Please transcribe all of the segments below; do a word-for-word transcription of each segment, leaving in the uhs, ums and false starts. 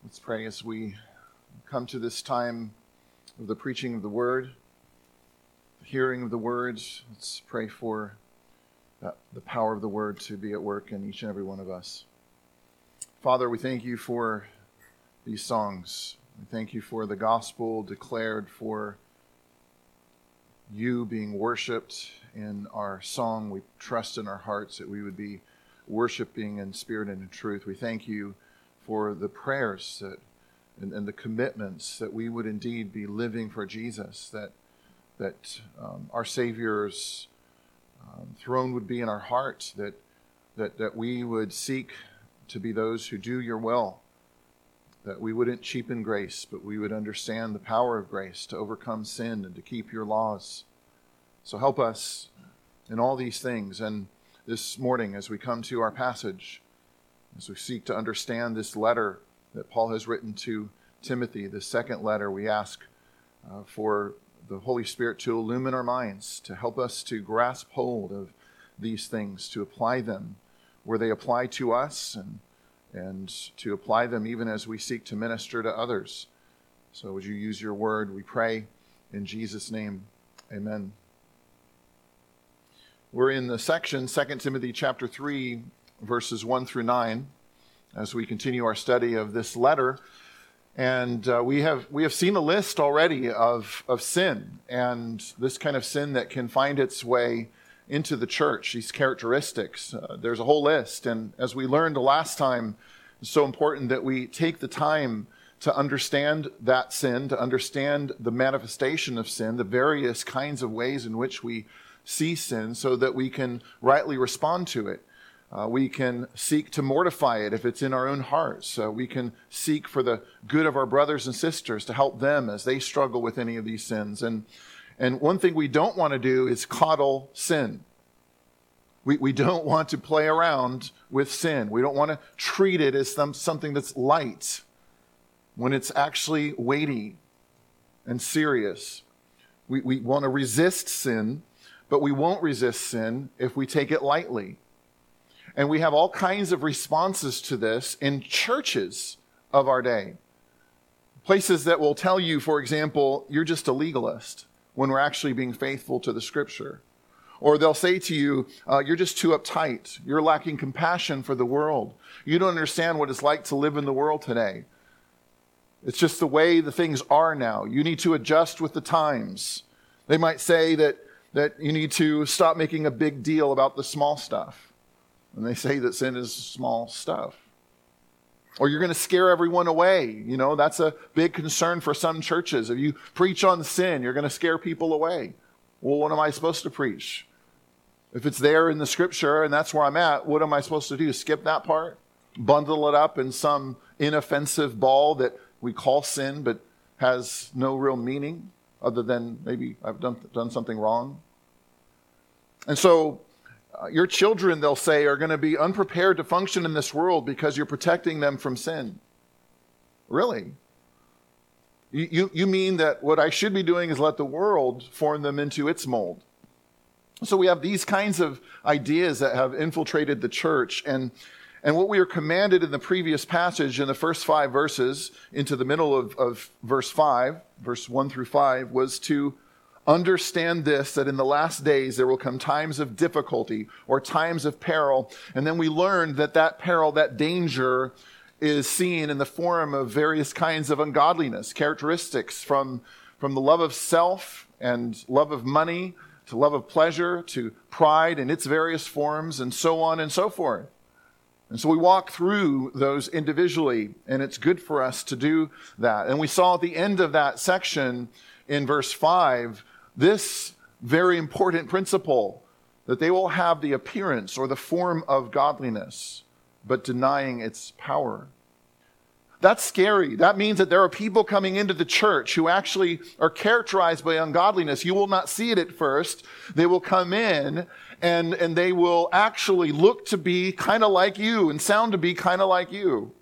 Let's pray as we come to this time of the preaching of the Word, the hearing of the words. Let's pray for uh, the power of the Word to be at work in each and every one of us. Father, we thank you for these songs. We thank you for the gospel declared, for you being worshipped in our song. We trust in our hearts that we would be worshiping in spirit and in truth. We thank you for the prayers that, and, and the commitments that we would indeed be living for Jesus, that that um, our Savior's um, throne would be in our hearts, that, that that we would seek to be those who do your will, that we wouldn't cheapen grace, but we would understand the power of grace to overcome sin and to keep your laws. So help us in all these things. And this morning, as we come to our passage, as we seek to understand this letter that Paul has written to Timothy, the second letter, we ask uh, for the Holy Spirit to illumine our minds, to help us to grasp hold of these things, to apply them where they apply to us, and and to apply them even as we seek to minister to others. So would you use your word, we pray, in Jesus' name. Amen. We're in the section, Second Timothy chapter three, verses one through nine, as we continue our study of this letter. And uh, we have we have seen a list already of, of sin, and this kind of sin that can find its way into the church, these characteristics. Uh, there's a whole list, and as we learned the last time, it's so important that we take the time to understand that sin, to understand the manifestation of sin, the various kinds of ways in which we see sin, so that we can rightly respond to it. Uh, we can seek to mortify it if it's in our own hearts. Uh, we can seek for the good of our brothers and sisters to help them as they struggle with any of these sins. And And one thing we don't want to do is coddle sin. We we don't want to play around with sin. We don't want to treat it as some, something that's light when it's actually weighty and serious. We, we want to resist sin, but we won't resist sin if we take it lightly. And we have all kinds of responses to this in churches of our day. Places that will tell you, for example, you're just a legalist, when we're actually being faithful to the Scripture. Or they'll say to you, uh, you're just too uptight. You're lacking compassion for the world. You don't understand what it's like to live in the world today. It's just the way the things are now. You need to adjust with the times. They might say that, that you need to stop making a big deal about the small stuff. And they say that sin is small stuff. Or you're going to scare everyone away. You know, that's a big concern for some churches. If you preach on sin, you're going to scare people away. Well, what am I supposed to preach? If it's there in the Scripture and that's where I'm at, what am I supposed to do? Skip that part? Bundle it up in some inoffensive ball that we call sin but has no real meaning other than maybe I've done, done something wrong? And so Uh, your children, they'll say, are going to be unprepared to function in this world because you're protecting them from sin. Really? You, you, you mean that what I should be doing is let the world form them into its mold? So we have these kinds of ideas that have infiltrated the church. And, and what we are commanded in the previous passage, in the first five verses, into the middle of, of verse five, verse one through five, was to understand this, that in the last days there will come times of difficulty or times of peril. And then we learned that that peril, that danger, is seen in the form of various kinds of ungodliness, characteristics from, from the love of self and love of money to love of pleasure to pride in its various forms, and so on and so forth. And so we walk through those individually, and it's good for us to do that. And we saw at the end of that section in verse five, this very important principle, that they will have the appearance or the form of godliness, but denying its power. That's scary. That means that there are people coming into the church who actually are characterized by ungodliness. You will not see it at first. They will come in and, and they will actually look to be kind of like you and sound to be kind of like you.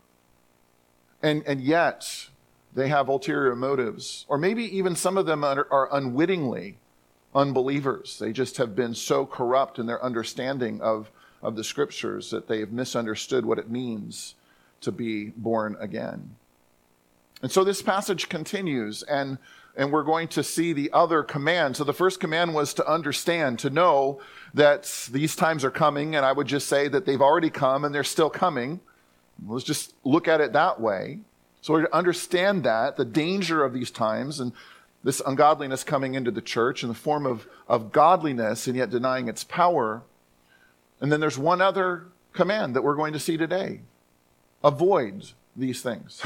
And, and yet they have ulterior motives. Or maybe even some of them are, are unwittingly unbelievers. They just have been so corrupt in their understanding of, of the Scriptures that they have misunderstood what it means to be born again. And so this passage continues, and, and we're going to see the other command. So the first command was to understand, to know that these times are coming, and I would just say that they've already come and they're still coming. Let's just look at it that way. So we understand that, the danger of these times and this ungodliness coming into the church in the form of, of godliness and yet denying its power. And then there's one other command that we're going to see today. Avoid these things.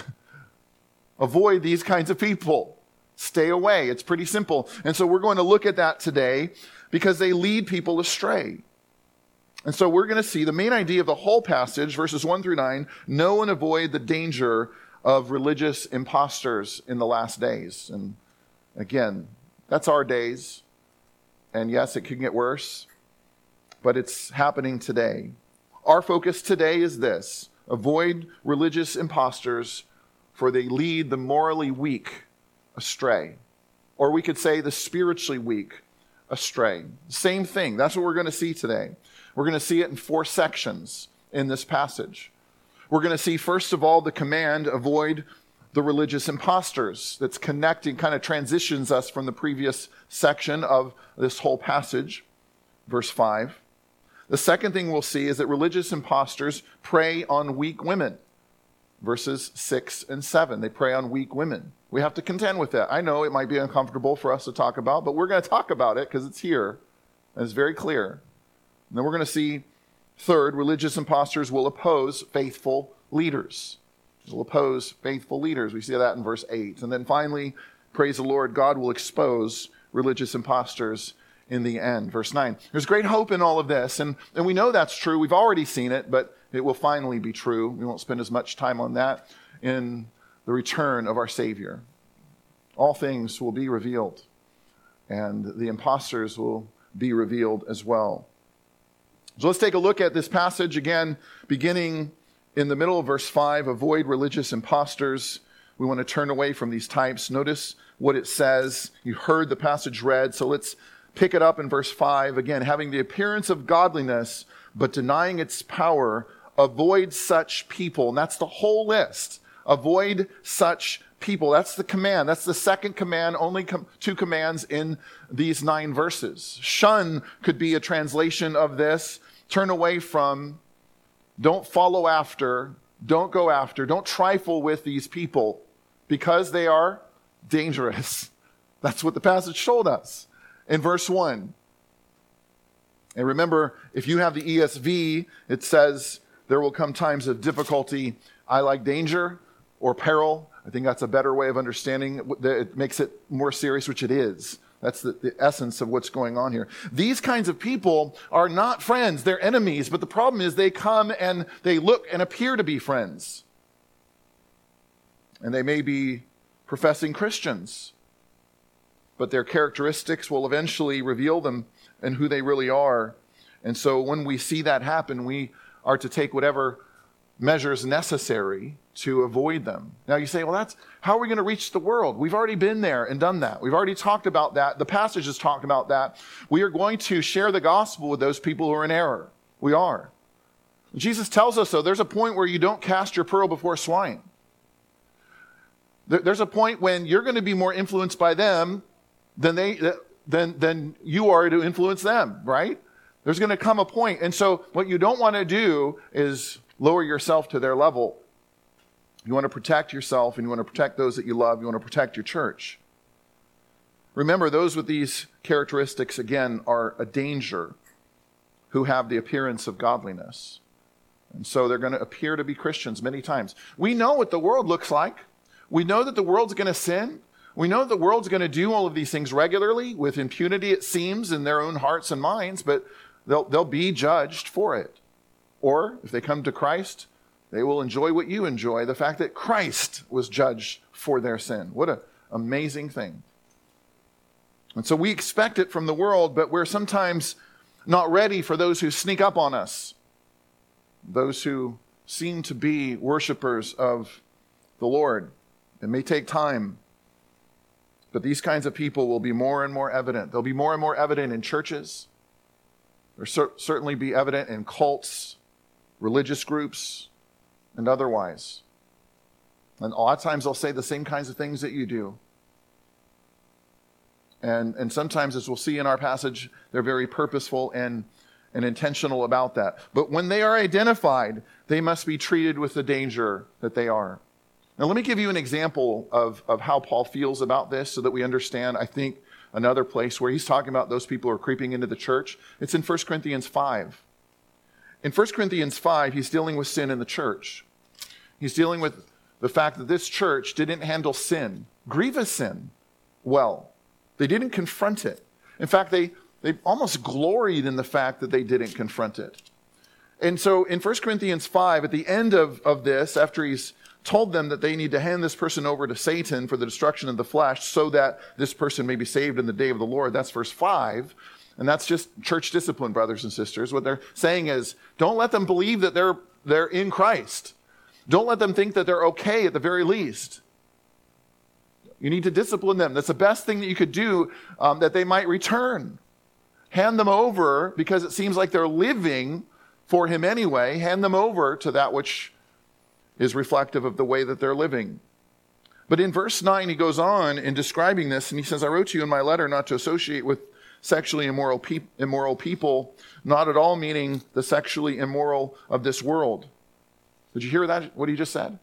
Avoid these kinds of people. Stay away. It's pretty simple. And so we're going to look at that today because they lead people astray. And so we're going to see the main idea of the whole passage, verses one through nine, know and avoid the danger of religious imposters in the last days. And again, that's our days. And yes, it can get worse, but it's happening today. Our focus today is this: avoid religious imposters, for they lead the morally weak astray. Or we could say the spiritually weak astray. Same thing. That's what we're going to see today. We're going to see it in four sections in this passage. We're going to see, first of all, the command, avoid the religious imposters. That's connecting, kind of transitions us from the previous section of this whole passage, verse five. The second thing we'll see is that religious imposters prey on weak women. Verses six and seven, they prey on weak women. We have to contend with that. I know it might be uncomfortable for us to talk about, but we're going to talk about it because it's here and it's very clear. And then we're going to see, third, religious imposters will oppose faithful leaders. Will oppose faithful leaders. We see that in verse eight. And then finally, praise the Lord, God will expose religious imposters in the end. Verse nine. There's great hope in all of this, and, and we know that's true. We've already seen it, but it will finally be true. We won't spend as much time on that in the return of our Savior. All things will be revealed, and the imposters will be revealed as well. So let's take a look at this passage again, beginning in the middle of verse five, avoid religious imposters. We want to turn away from these types. Notice what it says. You heard the passage read, so let's pick it up in verse five. Again, having the appearance of godliness, but denying its power, avoid such people. And that's the whole list. Avoid such people. That's the command. That's the second command, only com- two commands in these nine verses. Shun could be a translation of this. Turn away from, don't follow after, don't go after, don't trifle with these people because they are dangerous. That's what the passage told us in verse one. And remember, if you have the E S V, it says there will come times of difficulty. I like danger or peril. I think that's a better way of understanding it. It makes it more serious, which it is. That's the, the essence of what's going on here. These kinds of people are not friends, they're enemies. But the problem is they come and they look and appear to be friends. And they may be professing Christians, but their characteristics will eventually reveal them and who they really are. And so when we see that happen, we are to take whatever measures necessary to avoid them. Now you say, well, that's how are we going to reach the world? We've already been there and done that. We've already talked about that. The passage has talked about that. We are going to share the gospel with those people who are in error. We are. Jesus tells us so. There's a point where you don't cast your pearl before swine. There's a point when you're going to be more influenced by them than they than than you are to influence them, right? There's going to come a point. And so what you don't want to do is lower yourself to their level. You want to protect yourself and you want to protect those that you love. You want to protect your church. Remember, those with these characteristics, again, are a danger who have the appearance of godliness. And so they're going to appear to be Christians many times. We know what the world looks like. We know that the world's going to sin. We know that the world's going to do all of these things regularly with impunity, it seems, in their own hearts and minds, but they'll, they'll be judged for it. Or if they come to Christ, they will enjoy what you enjoy, the fact that Christ was judged for their sin. What an amazing thing. And so we expect it from the world, but we're sometimes not ready for those who sneak up on us, those who seem to be worshipers of the Lord. It may take time, but these kinds of people will be more and more evident. They'll be more and more evident in churches. They'll cer- certainly be evident in cults, religious groups, and otherwise. And a lot of times they'll say the same kinds of things that you do. And, and sometimes, as we'll see in our passage, they're very purposeful and, and intentional about that. But when they are identified, they must be treated with the danger that they are. Now, let me give you an example of, of how Paul feels about this so that we understand, I think, another place where he's talking about those people who are creeping into the church. It's in First Corinthians five. In First Corinthians five, he's dealing with sin in the church. He's dealing with the fact that this church didn't handle sin, grievous sin, well. They didn't confront it. In fact, they, they almost gloried in the fact that they didn't confront it. And so in First Corinthians five, at the end of, of this, after he's told them that they need to hand this person over to Satan for the destruction of the flesh so that this person may be saved in the day of the Lord, that's verse five. And that's just church discipline, brothers and sisters. What they're saying is, don't let them believe that they're, they're in Christ. Don't let them think that they're okay at the very least. You need to discipline them. That's the best thing that you could do, um, that they might return. Hand them over, because it seems like they're living for him anyway. Hand them over to that which is reflective of the way that they're living. But in verse nine, he goes on in describing this, and he says, I wrote to you in my letter not to associate with sexually immoral, pe- immoral people, not at all meaning the sexually immoral of this world. Did you hear that, what he just said?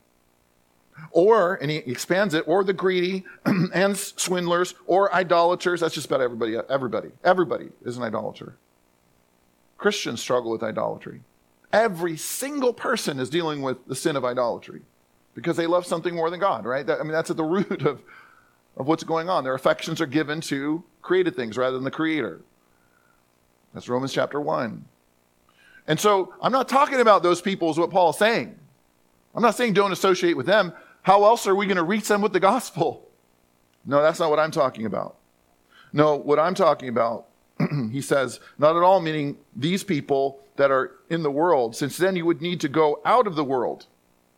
Or, and he expands it, or the greedy and swindlers or idolaters. That's just about everybody. Everybody. Everybody is an idolater. Christians struggle with idolatry. Every single person is dealing with the sin of idolatry because they love something more than God, right? That, I mean, that's at the root of, of what's going on. Their affections are given to created things rather than the Creator. That's Romans chapter one. And so I'm not talking about those people is what Paul is saying. I'm not saying don't associate with them. How else are we going to reach them with the gospel? No, that's not what I'm talking about. No, what I'm talking about, he says, not at all meaning these people that are in the world, since then you would need to go out of the world.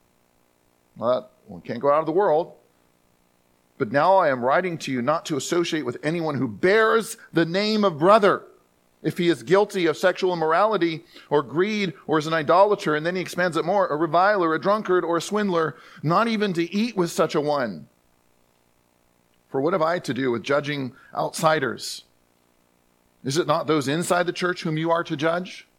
Well, we can't go out of the world. But now I am writing to you not to associate with anyone who bears the name of brother, if he is guilty of sexual immorality or greed or is an idolater. And then he expands it more, a reviler, a drunkard, or a swindler, not even to eat with such a one. For what have I to do with judging outsiders? Is it not those inside the church whom you are to judge?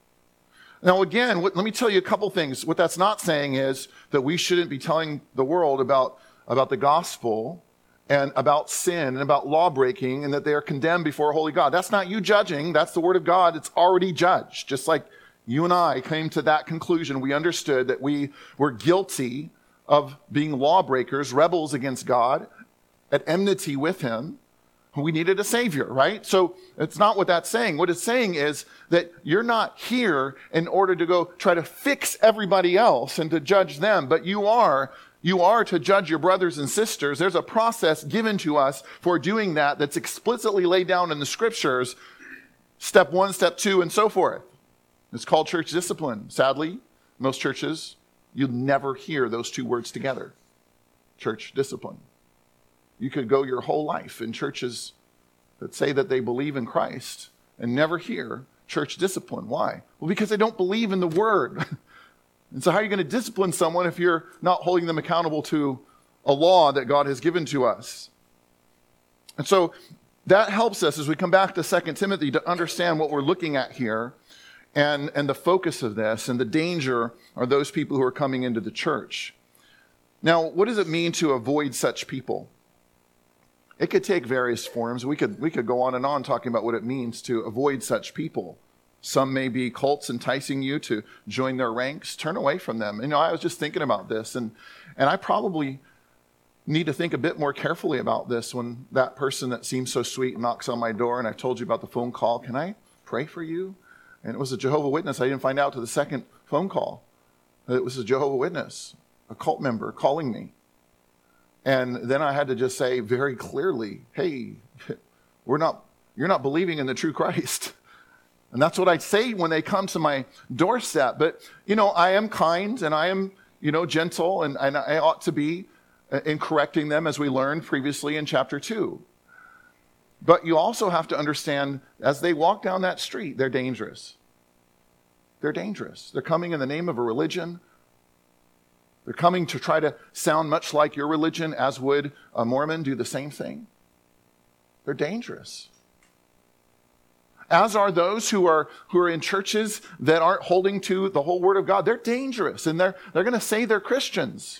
Now again, what, let me tell you a couple things. What that's not saying is that we shouldn't be telling the world about, about the gospel and about sin and about law breaking and that they are condemned before a holy God. That's not you judging. That's the word of God. It's already judged. Just like you and I came to that conclusion. We understood that we were guilty of being lawbreakers, rebels against God, at enmity with him. We needed a savior, right? So it's not what that's saying. What it's saying is that you're not here in order to go try to fix everybody else and to judge them, but you are You are to judge your brothers and sisters. There's a process given to us for doing that that's explicitly laid down in the scriptures. Step one, step two, and so forth. It's called church discipline. Sadly, most churches, you'll never hear those two words together. Church discipline. You could go your whole life in churches that say that they believe in Christ and never hear church discipline. Why? Well, because they don't believe in the word. And so how are you going to discipline someone if you're not holding them accountable to a law that God has given to us? And so that helps us as we come back to Second Timothy to understand what we're looking at here and, and the focus of this and the danger are those people who are coming into the church. Now, what does it mean to avoid such people? It could take various forms. We could, we could go on and on talking about what it means to avoid such people. Some may be cults enticing you to join their ranks. Turn away from them. You know, I was just thinking about this, and, and I probably need to think a bit more carefully about this when that person that seems so sweet knocks on my door, and I've told you about the phone call. Can I pray for you? And it was a Jehovah's Witness. I didn't find out to the second phone call that it was a Jehovah's Witness, a cult member calling me. And then I had to just say very clearly, hey, we're not, you're not believing in the true Christ. And that's what I say when they come to my doorstep. But, you know, I am kind and I am, you know, gentle, and, and I ought to be in correcting them, as we learned previously in chapter two. But you also have to understand, as they walk down that street, they're dangerous. They're dangerous. They're coming in the name of a religion They're coming to try to sound much like your religion, as would a Mormon do the same thing. They're dangerous. As are those who are who are in churches that aren't holding to the whole Word of God. They're dangerous, and they're they're going to say they're Christians.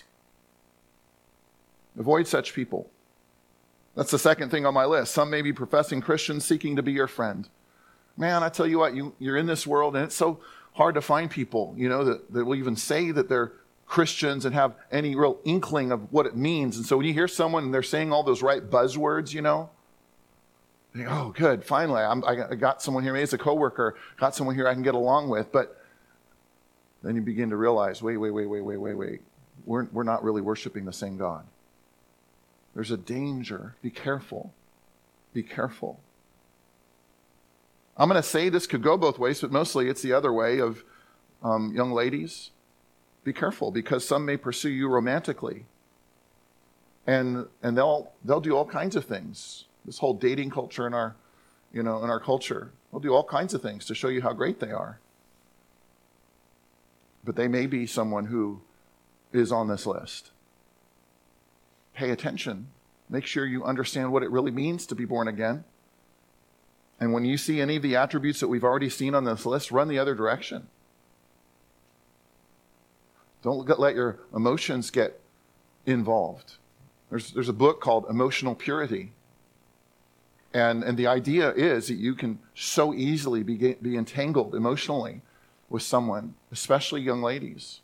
Avoid such people. That's the second thing on my list. Some may be professing Christians seeking to be your friend. Man, I tell you what, you, you're in this world, and it's so hard to find people, you know, that, that will even say that they're Christians and have any real inkling of what it means. And so when you hear someone and they're saying all those right buzzwords, you know, you think, oh, good, finally, I'm, I got someone here, maybe it's a coworker, got someone here I can get along with. But then you begin to realize, wait, wait, wait, wait, wait, wait, wait. We're, we're not really worshiping the same God. There's a danger. Be careful. Be careful. I'm going to say this could go both ways, but mostly it's the other way of um, young ladies. Be careful, because some may pursue you romantically. And and they'll they'll do all kinds of things. This whole dating culture in our, you know, in our culture, they'll do all kinds of things to show you how great they are. But they may be someone who is on this list. Pay attention. Make sure you understand what it really means to be born again. And when you see any of the attributes that we've already seen on this list, run the other direction. Don't let your emotions get involved. There's, there's a book called Emotional Purity. And, and the idea is that you can so easily be, be entangled emotionally with someone, especially young ladies.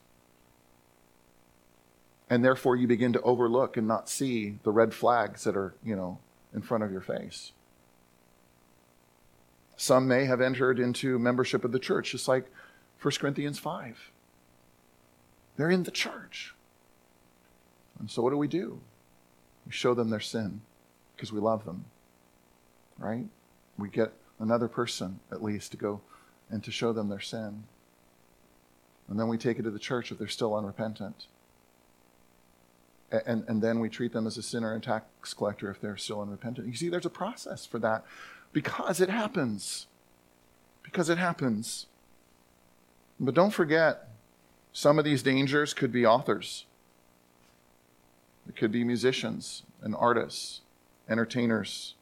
And therefore you begin to overlook and not see the red flags that are, you know, in front of your face. Some may have entered into membership of the church, just like First Corinthians five. They're in the church. And so what do we do? We show them their sin because we love them, right? We get another person at least to go and to show them their sin. And then we take it to the church if they're still unrepentant. And, and then we treat them as a sinner and tax collector if they're still unrepentant. You see, there's a process for that because it happens. Because it happens. But don't forget, some of these dangers could be authors. It could be musicians and artists, entertainers,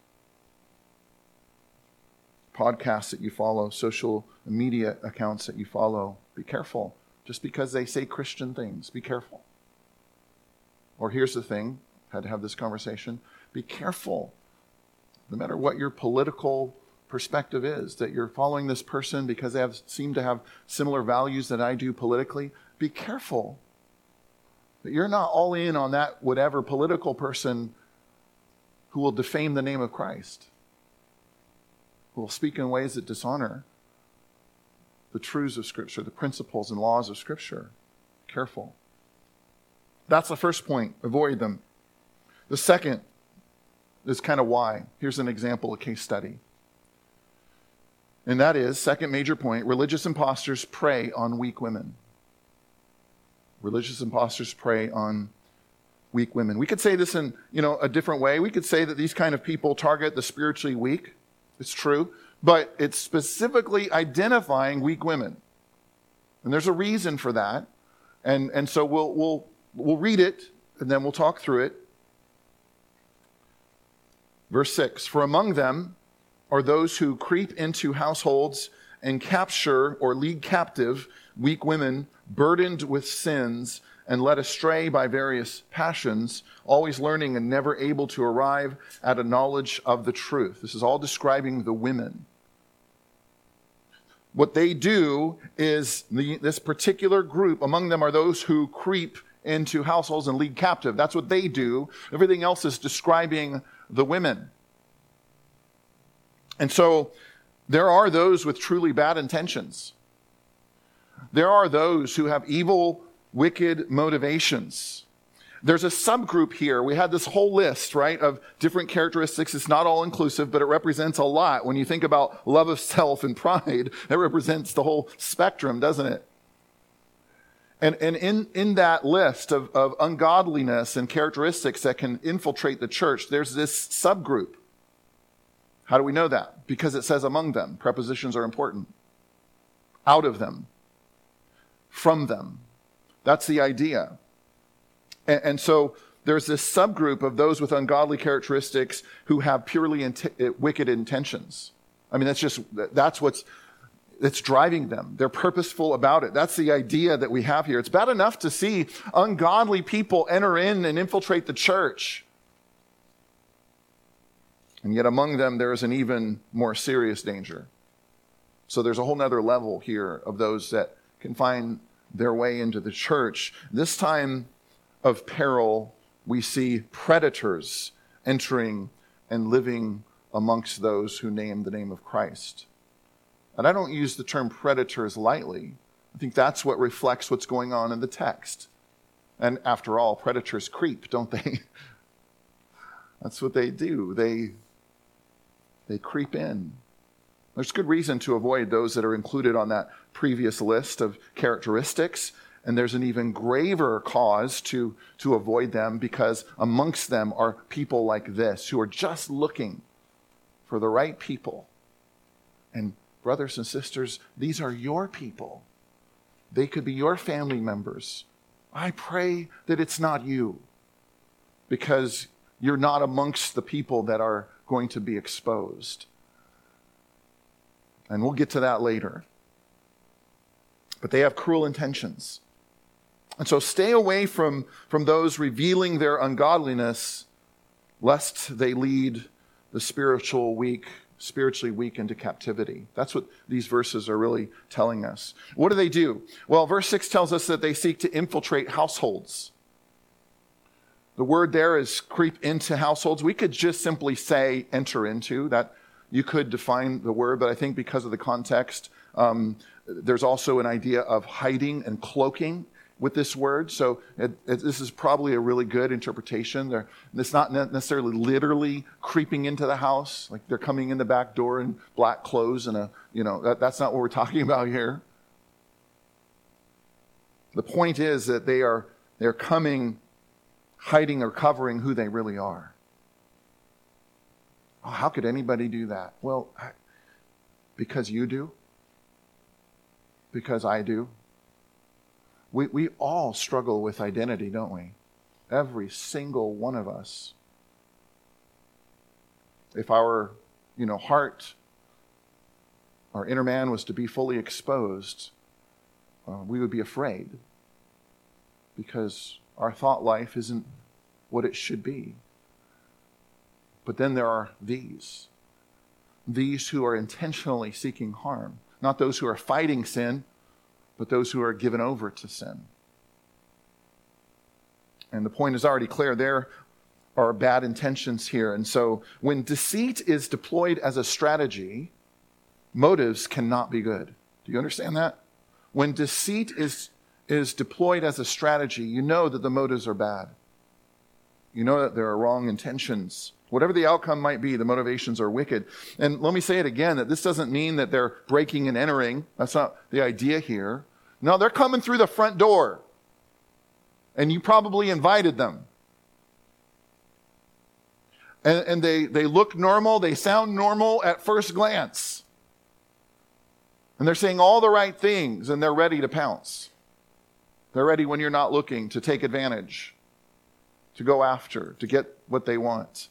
podcasts that you follow, social media accounts that you follow. Be careful. Just because they say Christian things, be careful. Or here's the thing, had to have this conversation, be careful, no matter what your political perspective is, that you're following this person because they have seem to have similar values that I do politically. Be careful that you're not all in on that whatever political person who will defame the name of Christ, who will speak in ways that dishonor the truths of Scripture, the principles and laws of Scripture. Careful. That's the first point. Avoid them. The second is kind of why. Here's an example, a case study. And that is, second major point, religious imposters prey on weak women. Religious imposters prey on weak women. We could say this in, you know, a different way. We could say that these kind of people target the spiritually weak. It's true. But it's specifically identifying weak women. And there's a reason for that. And, and so we'll, we'll, we'll read it, and then we'll talk through it. Verse six, for among them are those who creep into households and capture or lead captive weak women burdened with sins and led astray by various passions, always learning and never able to arrive at a knowledge of the truth. This is all describing the women. What they do is, the, this particular group, among them are those who creep into households and lead captive. That's what they do. Everything else is describing the women. And so there are those with truly bad intentions. There are those who have evil, wicked motivations. There's a subgroup here. We had this whole list, right, of different characteristics. It's not all inclusive, but it represents a lot. When you think about love of self and pride, that represents the whole spectrum, doesn't it? And, and in, in that list of, of ungodliness and characteristics that can infiltrate the church, there's this subgroup. How do we know that? Because it says among them. Prepositions are important. Out of them. From them. That's the idea. And, and so there's this subgroup of those with ungodly characteristics who have purely int- wicked intentions. I mean, that's just, that's what's, that's driving them. They're purposeful about it. That's the idea that we have here. It's bad enough to see ungodly people enter in and infiltrate the church. And yet among them, there is an even more serious danger. So there's a whole nother level here of those that can find their way into the church. This time of peril, we see predators entering and living amongst those who name the name of Christ. And I don't use the term predators lightly. I think that's what reflects what's going on in the text. And after all, predators creep, don't they? That's what they do. They, they creep in. There's good reason to avoid those that are included on that previous list of characteristics. And there's an even graver cause to, to avoid them, because amongst them are people like this who are just looking for the right people. And brothers and sisters, these are your people. They could be your family members. I pray that it's not you, because you're not amongst the people that are going to be exposed. And we'll get to that later. But they have cruel intentions. And so stay away from, from those revealing their ungodliness, lest they lead the spiritual weak spiritually weak into captivity. That's what these verses are really telling us. What do they do? Well, verse six tells us that they seek to infiltrate households. The word there is creep into households. We could just simply say enter into. That you could define the word, but I think because of the context, um, there's also an idea of hiding and cloaking with this word. So it, it, this is probably a really good interpretation. They're, it's not necessarily literally creeping into the house, like they're coming in the back door in black clothes and a, you know, that, that's not what we're talking about here. The point is that they are, they're coming, hiding or covering who they really are. Oh, how could anybody do that? Well, because you do. Because I do. We we all struggle with identity, don't we? Every single one of us. If our, you know, heart, our inner man was to be fully exposed, uh, we would be afraid, because our thought life isn't what it should be. But then there are these. These who are intentionally seeking harm. Not those who are fighting sin, but those who are given over to sin. And the point is already clear. There are bad intentions here. And so when deceit is deployed as a strategy, motives cannot be good. Do you understand that? When deceit is, is deployed as a strategy, you know that the motives are bad. You know that there are wrong intentions. Whatever the outcome might be, the motivations are wicked. And let me say it again, that this doesn't mean that they're breaking and entering. That's not the idea here. No, they're coming through the front door. And you probably invited them. And, and they, they look normal, they sound normal at first glance. And they're saying all the right things, and they're ready to pounce. They're ready when you're not looking to take advantage, to go after, to get what they want.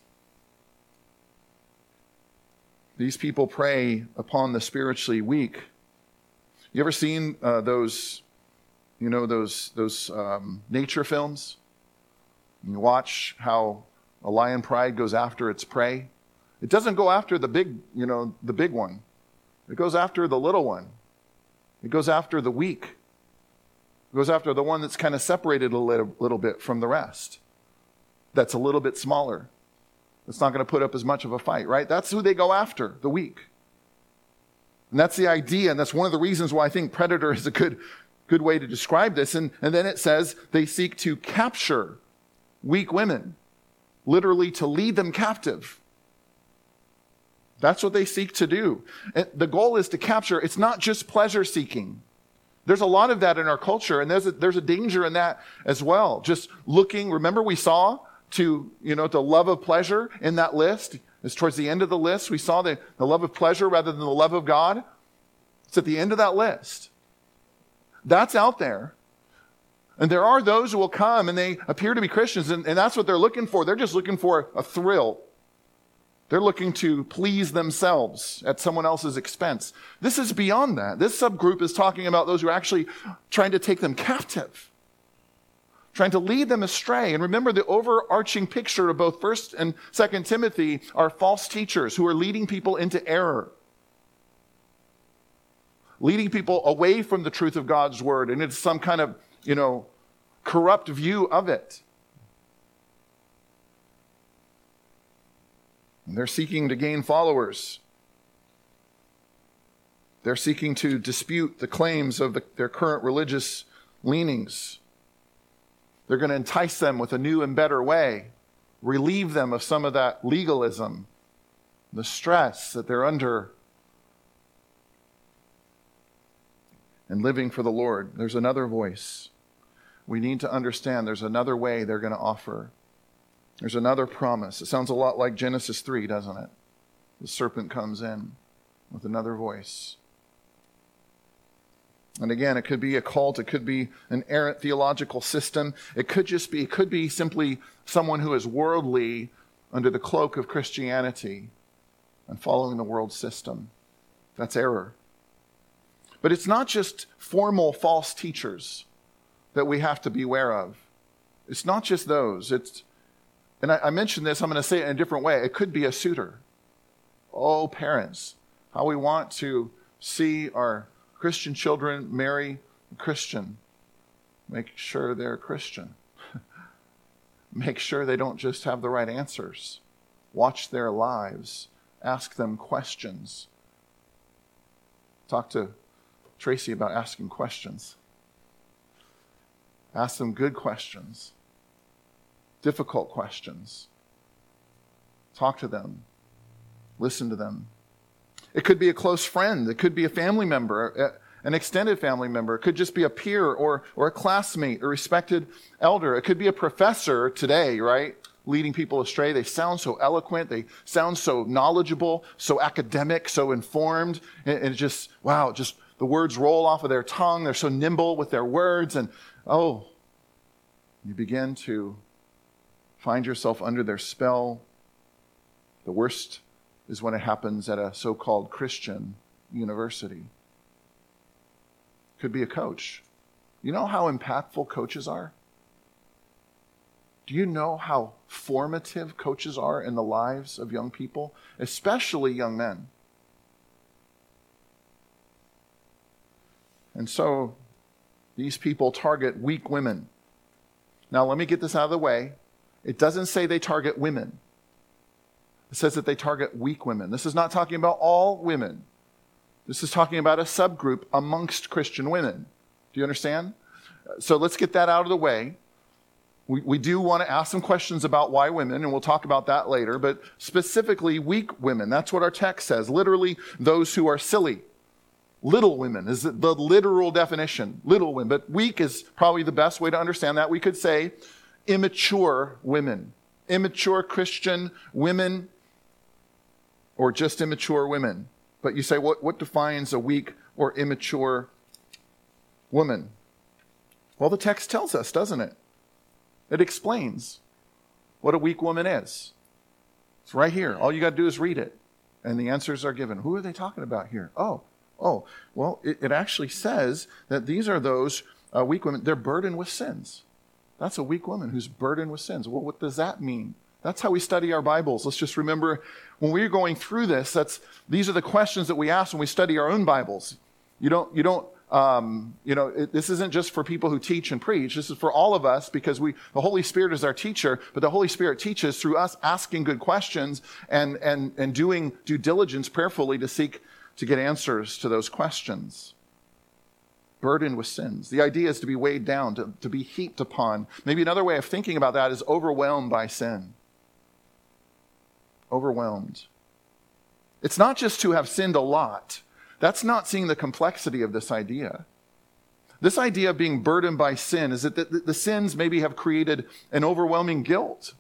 These people prey upon the spiritually weak. You ever seen uh, those, you know, those those um, nature films? You watch how a lion pride goes after its prey. It doesn't go after the big, you know, the big one. It goes after the little one. It goes after the weak. It goes after the one that's kind of separated a little, little bit from the rest. That's a little bit smaller. It's not going to put up as much of a fight, right? That's who they go after, the weak. And that's the idea, and that's one of the reasons why I think predator is a good, good way to describe this. And, and then it says they seek to capture weak women, literally to lead them captive. That's what they seek to do. And the goal is to capture. It's not just pleasure seeking. There's a lot of that in our culture, and there's a, there's a danger in that as well. Just looking, remember we saw to, you know, the love of pleasure in that list. It's towards the end of the list. We saw the, the love of pleasure rather than the love of God. It's at the end of that list. That's out there. And there are those who will come and they appear to be Christians, and, and that's what they're looking for. They're just looking for a thrill. They're looking to please themselves at someone else's expense. This is beyond that. This subgroup is talking about those who are actually trying to take them captive, trying to lead them astray. And remember, the overarching picture of both First and Second Timothy are false teachers who are leading people into error, leading people away from the truth of God's word, and it's some kind of, you know, corrupt view of it. And they're seeking to gain followers. They're seeking to dispute the claims of the, their current religious leanings. They're going to entice them with a new and better way, relieve them of some of that legalism, the stress that they're under, and living for the Lord. There's another voice. We need to understand there's another way they're going to offer. There's another promise. It sounds a lot like Genesis three, doesn't it? The serpent comes in with another voice. And again, it could be a cult. It could be an errant theological system. It could just be, it could be simply someone who is worldly under the cloak of Christianity and following the world system. That's error. But it's not just formal false teachers that we have to beware of. It's not just those. It's, and I, I mentioned this, I'm going to say it in a different way. It could be a suitor. Oh, parents, how we want to see our Christian children marry a Christian. Make sure they're Christian. Make sure they don't just have the right answers. Watch their lives. Ask them questions. Talk to Tracy about asking questions. Ask them good questions. Difficult questions. Talk to them. Listen to them. It could be a close friend. It could be a family member, an extended family member. It could just be a peer or, or a classmate, a respected elder. It could be a professor today, right? Leading people astray. They sound so eloquent. They sound so knowledgeable, so academic, so informed. And, and just, wow, just the words roll off of their tongue. They're so nimble with their words. And, oh, you begin to find yourself under their spell. The worst is when it happens at a so-called Christian university. Could be a coach. You know how impactful coaches are? Do you know how formative coaches are in the lives of young people, especially young men? And so these people target weak women. Now, let me get this out of the way. It doesn't say they target women. It says that they target weak women. This is not talking about all women. This is talking about a subgroup amongst Christian women. Do you understand? So let's get that out of the way. We, we do want to ask some questions about why women, and we'll talk about that later, but specifically weak women. That's what our text says. Literally, those who are silly. Little women is the literal definition. Little women. But weak is probably the best way to understand that. We could say immature women. Immature Christian women, or just immature women. But you say, what, what defines a weak or immature woman? Well, the text tells us, doesn't it? It explains what a weak woman is. It's right here. All you got to do is read it. And the answers are given. Who are they talking about here? Oh, oh, well, it, it actually says that these are those uh, weak women. They're burdened with sins. That's a weak woman who's burdened with sins. Well, what does that mean? That's how we study our Bibles. Let's just remember when we're going through this, that's these are the questions that we ask when we study our own Bibles. You don't, you don't, um, you know, it, this isn't just for people who teach and preach. This is for all of us because we, the Holy Spirit is our teacher, but the Holy Spirit teaches through us asking good questions and, and, and doing due diligence prayerfully to seek to get answers to those questions. Burdened with sins. The idea is to be weighed down, to, to be heaped upon. Maybe another way of thinking about that is overwhelmed by sin. Overwhelmed. It's not just to have sinned a lot. That's not seeing the complexity of this idea. This idea of being burdened by sin is that the, the, the sins maybe have created an overwhelming guilt.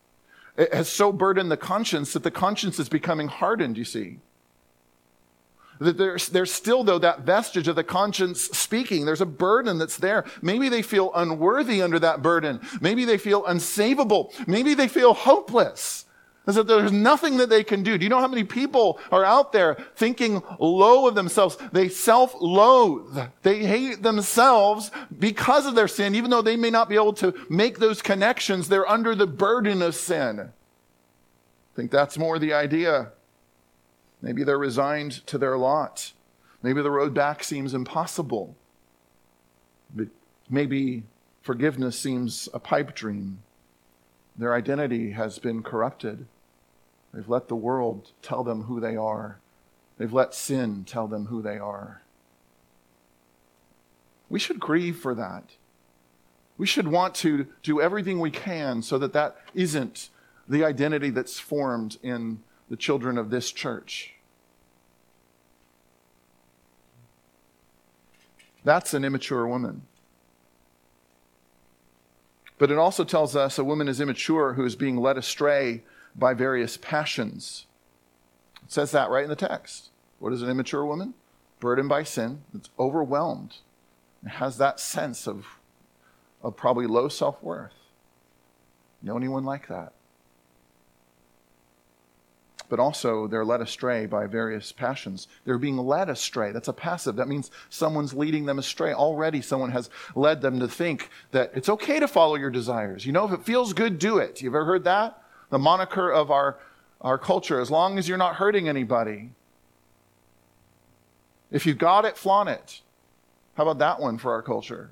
It has so burdened the conscience that the conscience is becoming hardened, you see. That there's, there's still, though, that vestige of the conscience speaking. There's a burden that's there. Maybe they feel unworthy under that burden. Maybe they feel unsavable. Maybe they feel hopeless. As if there's nothing that they can do. Do you know how many people are out there thinking low of themselves? They self-loathe. They hate themselves because of their sin. Even though they may not be able to make those connections, they're under the burden of sin. I think that's more the idea. Maybe they're resigned to their lot. Maybe the road back seems impossible. Maybe forgiveness seems a pipe dream. Their identity has been corrupted. They've let the world tell them who they are. They've let sin tell them who they are. We should grieve for that. We should want to do everything we can so that that isn't the identity that's formed in the children of this church. That's an immature woman. But it also tells us a woman is immature who is being led astray by various passions. It says that right in the text. What is an immature woman? Burdened by sin. It's overwhelmed. It has that sense of, of probably low self-worth. Know anyone like that? But also they're led astray by various passions. They're being led astray. That's a passive. That means someone's leading them astray. Already someone has led them to think that it's okay to follow your desires. You know, if it feels good, do it. You've ever heard that? The moniker of our, our culture, as long as you're not hurting anybody. If you got it, flaunt it. How about that one for our culture?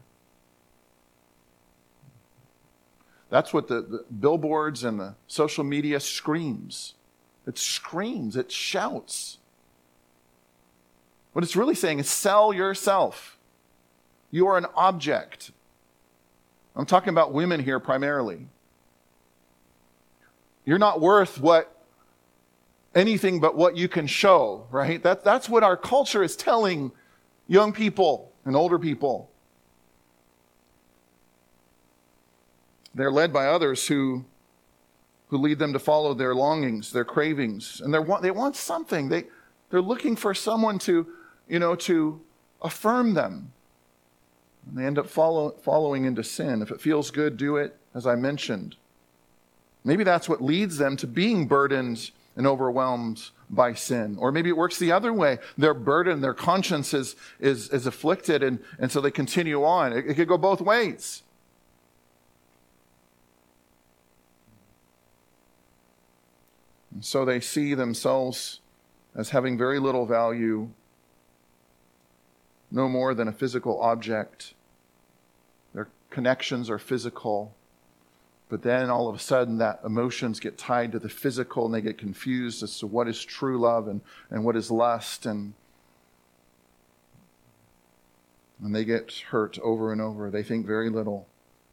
That's what the, the billboards and the social media screams. It screams, it shouts. What it's really saying is sell yourself. You are an object. I'm talking about women here primarily. You're not worth what anything but what you can show, right? That, that's what our culture is telling young people and older people. They're led by others who who lead them to follow their longings, their cravings, and they want they want something. They they're looking for someone to, you know, to affirm them. And they end up follow, following into sin. If it feels good, do it, as I mentioned. Maybe that's what leads them to being burdened and overwhelmed by sin. Or maybe it works the other way. They're burdened, their conscience is is, is afflicted, and, and so they continue on. It, it could go both ways. And so they see themselves as having very little value, no more than a physical object. Their connections are physical. But then all of a sudden that emotions get tied to the physical and they get confused as to what is true love and, and what is lust. And, and they get hurt over and over. They think very little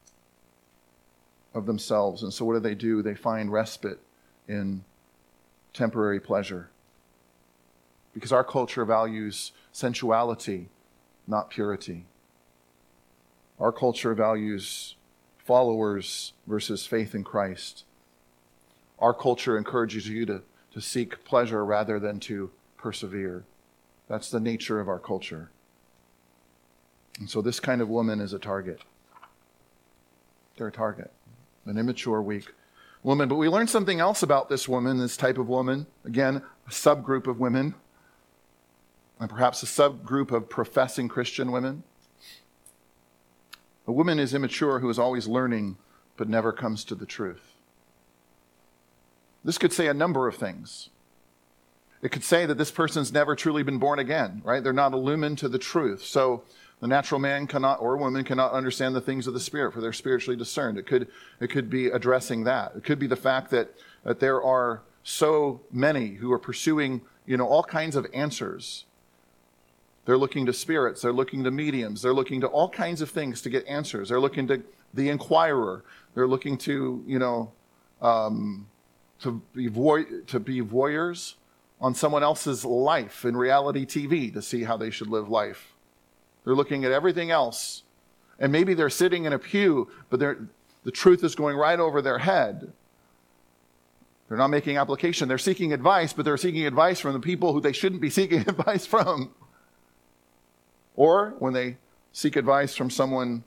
of themselves. And so what do they do? They find respite in temporary pleasure. Because our culture values sensuality, not purity. Our culture values followers versus faith in Christ. Our culture encourages you to, to seek pleasure rather than to persevere. That's the nature of our culture. And so this kind of woman is a target. They're a target. An immature, weak woman. But we learned something else about this woman, this type of woman. Again, a subgroup of women. And perhaps a subgroup of professing Christian women. A woman is immature who is always learning but never comes to the truth. This could say a number of things. It could say that this person's never truly been born again, right? They're not illumined to the truth. So the natural man cannot, or woman cannot understand the things of the Spirit, for they're spiritually discerned. It could, it could be addressing that. It could be the fact that, that there are so many who are pursuing, you know, all kinds of answers. They're looking to spirits. They're looking to mediums. They're looking to all kinds of things to get answers. They're looking to the inquirer. They're looking to, you know, um, to be voy- to be voyeurs on someone else's life in reality T V to see how they should live life. They're looking at everything else. And maybe they're sitting in a pew, but they're, the truth is going right over their head. They're not making application. They're seeking advice, but they're seeking advice from the people who they shouldn't be seeking advice from. Or when they seek advice from someone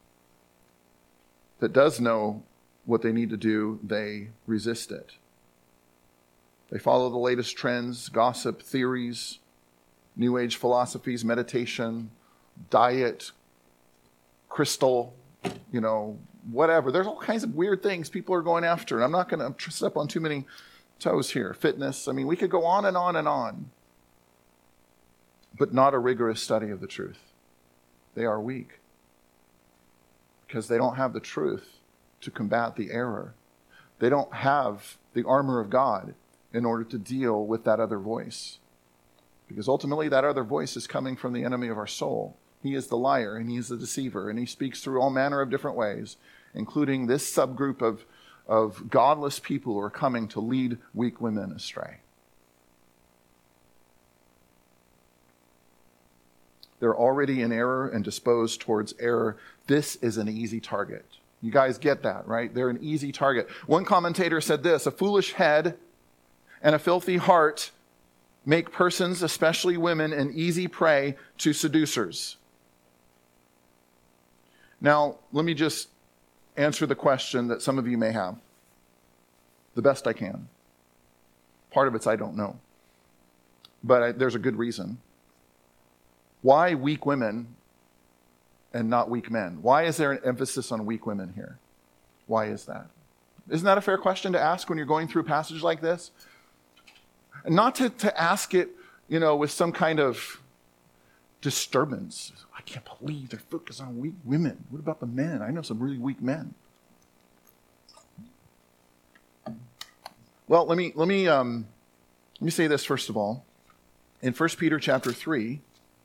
that does know what they need to do, they resist it. They follow the latest trends, gossip, theories, New Age philosophies, meditation, diet, crystal, you know, whatever. There's all kinds of weird things people are going after. And I'm not going to step on too many toes here. Fitness. I mean, we could go on and on and on. But not a rigorous study of the truth. They are weak. Because they don't have the truth to combat the error. They don't have the armor of God in order to deal with that other voice. Because ultimately that other voice is coming from the enemy of our soul. He is the liar and he is the deceiver, and he speaks through all manner of different ways, including this subgroup of, of godless people who are coming to lead weak women astray. They're already in error and disposed towards error. This is an easy target. You guys get that, right? They're an easy target. One commentator said this: a foolish head and a filthy heart make persons, especially women, an easy prey to seducers. Now, let me just answer the question that some of you may have, the best I can. Part of it's I don't know, but I, there's a good reason. Why weak women and not weak men? Why is there an emphasis on weak women here? Why is that? Isn't that a fair question to ask when you're going through a passage like this? And not to, to ask it, you know, with some kind of disturbance. I can't believe they're focused on weak women. What about the men? I know some really weak men. Well, let me let me um, let me say this first of all. In First Peter chapter three,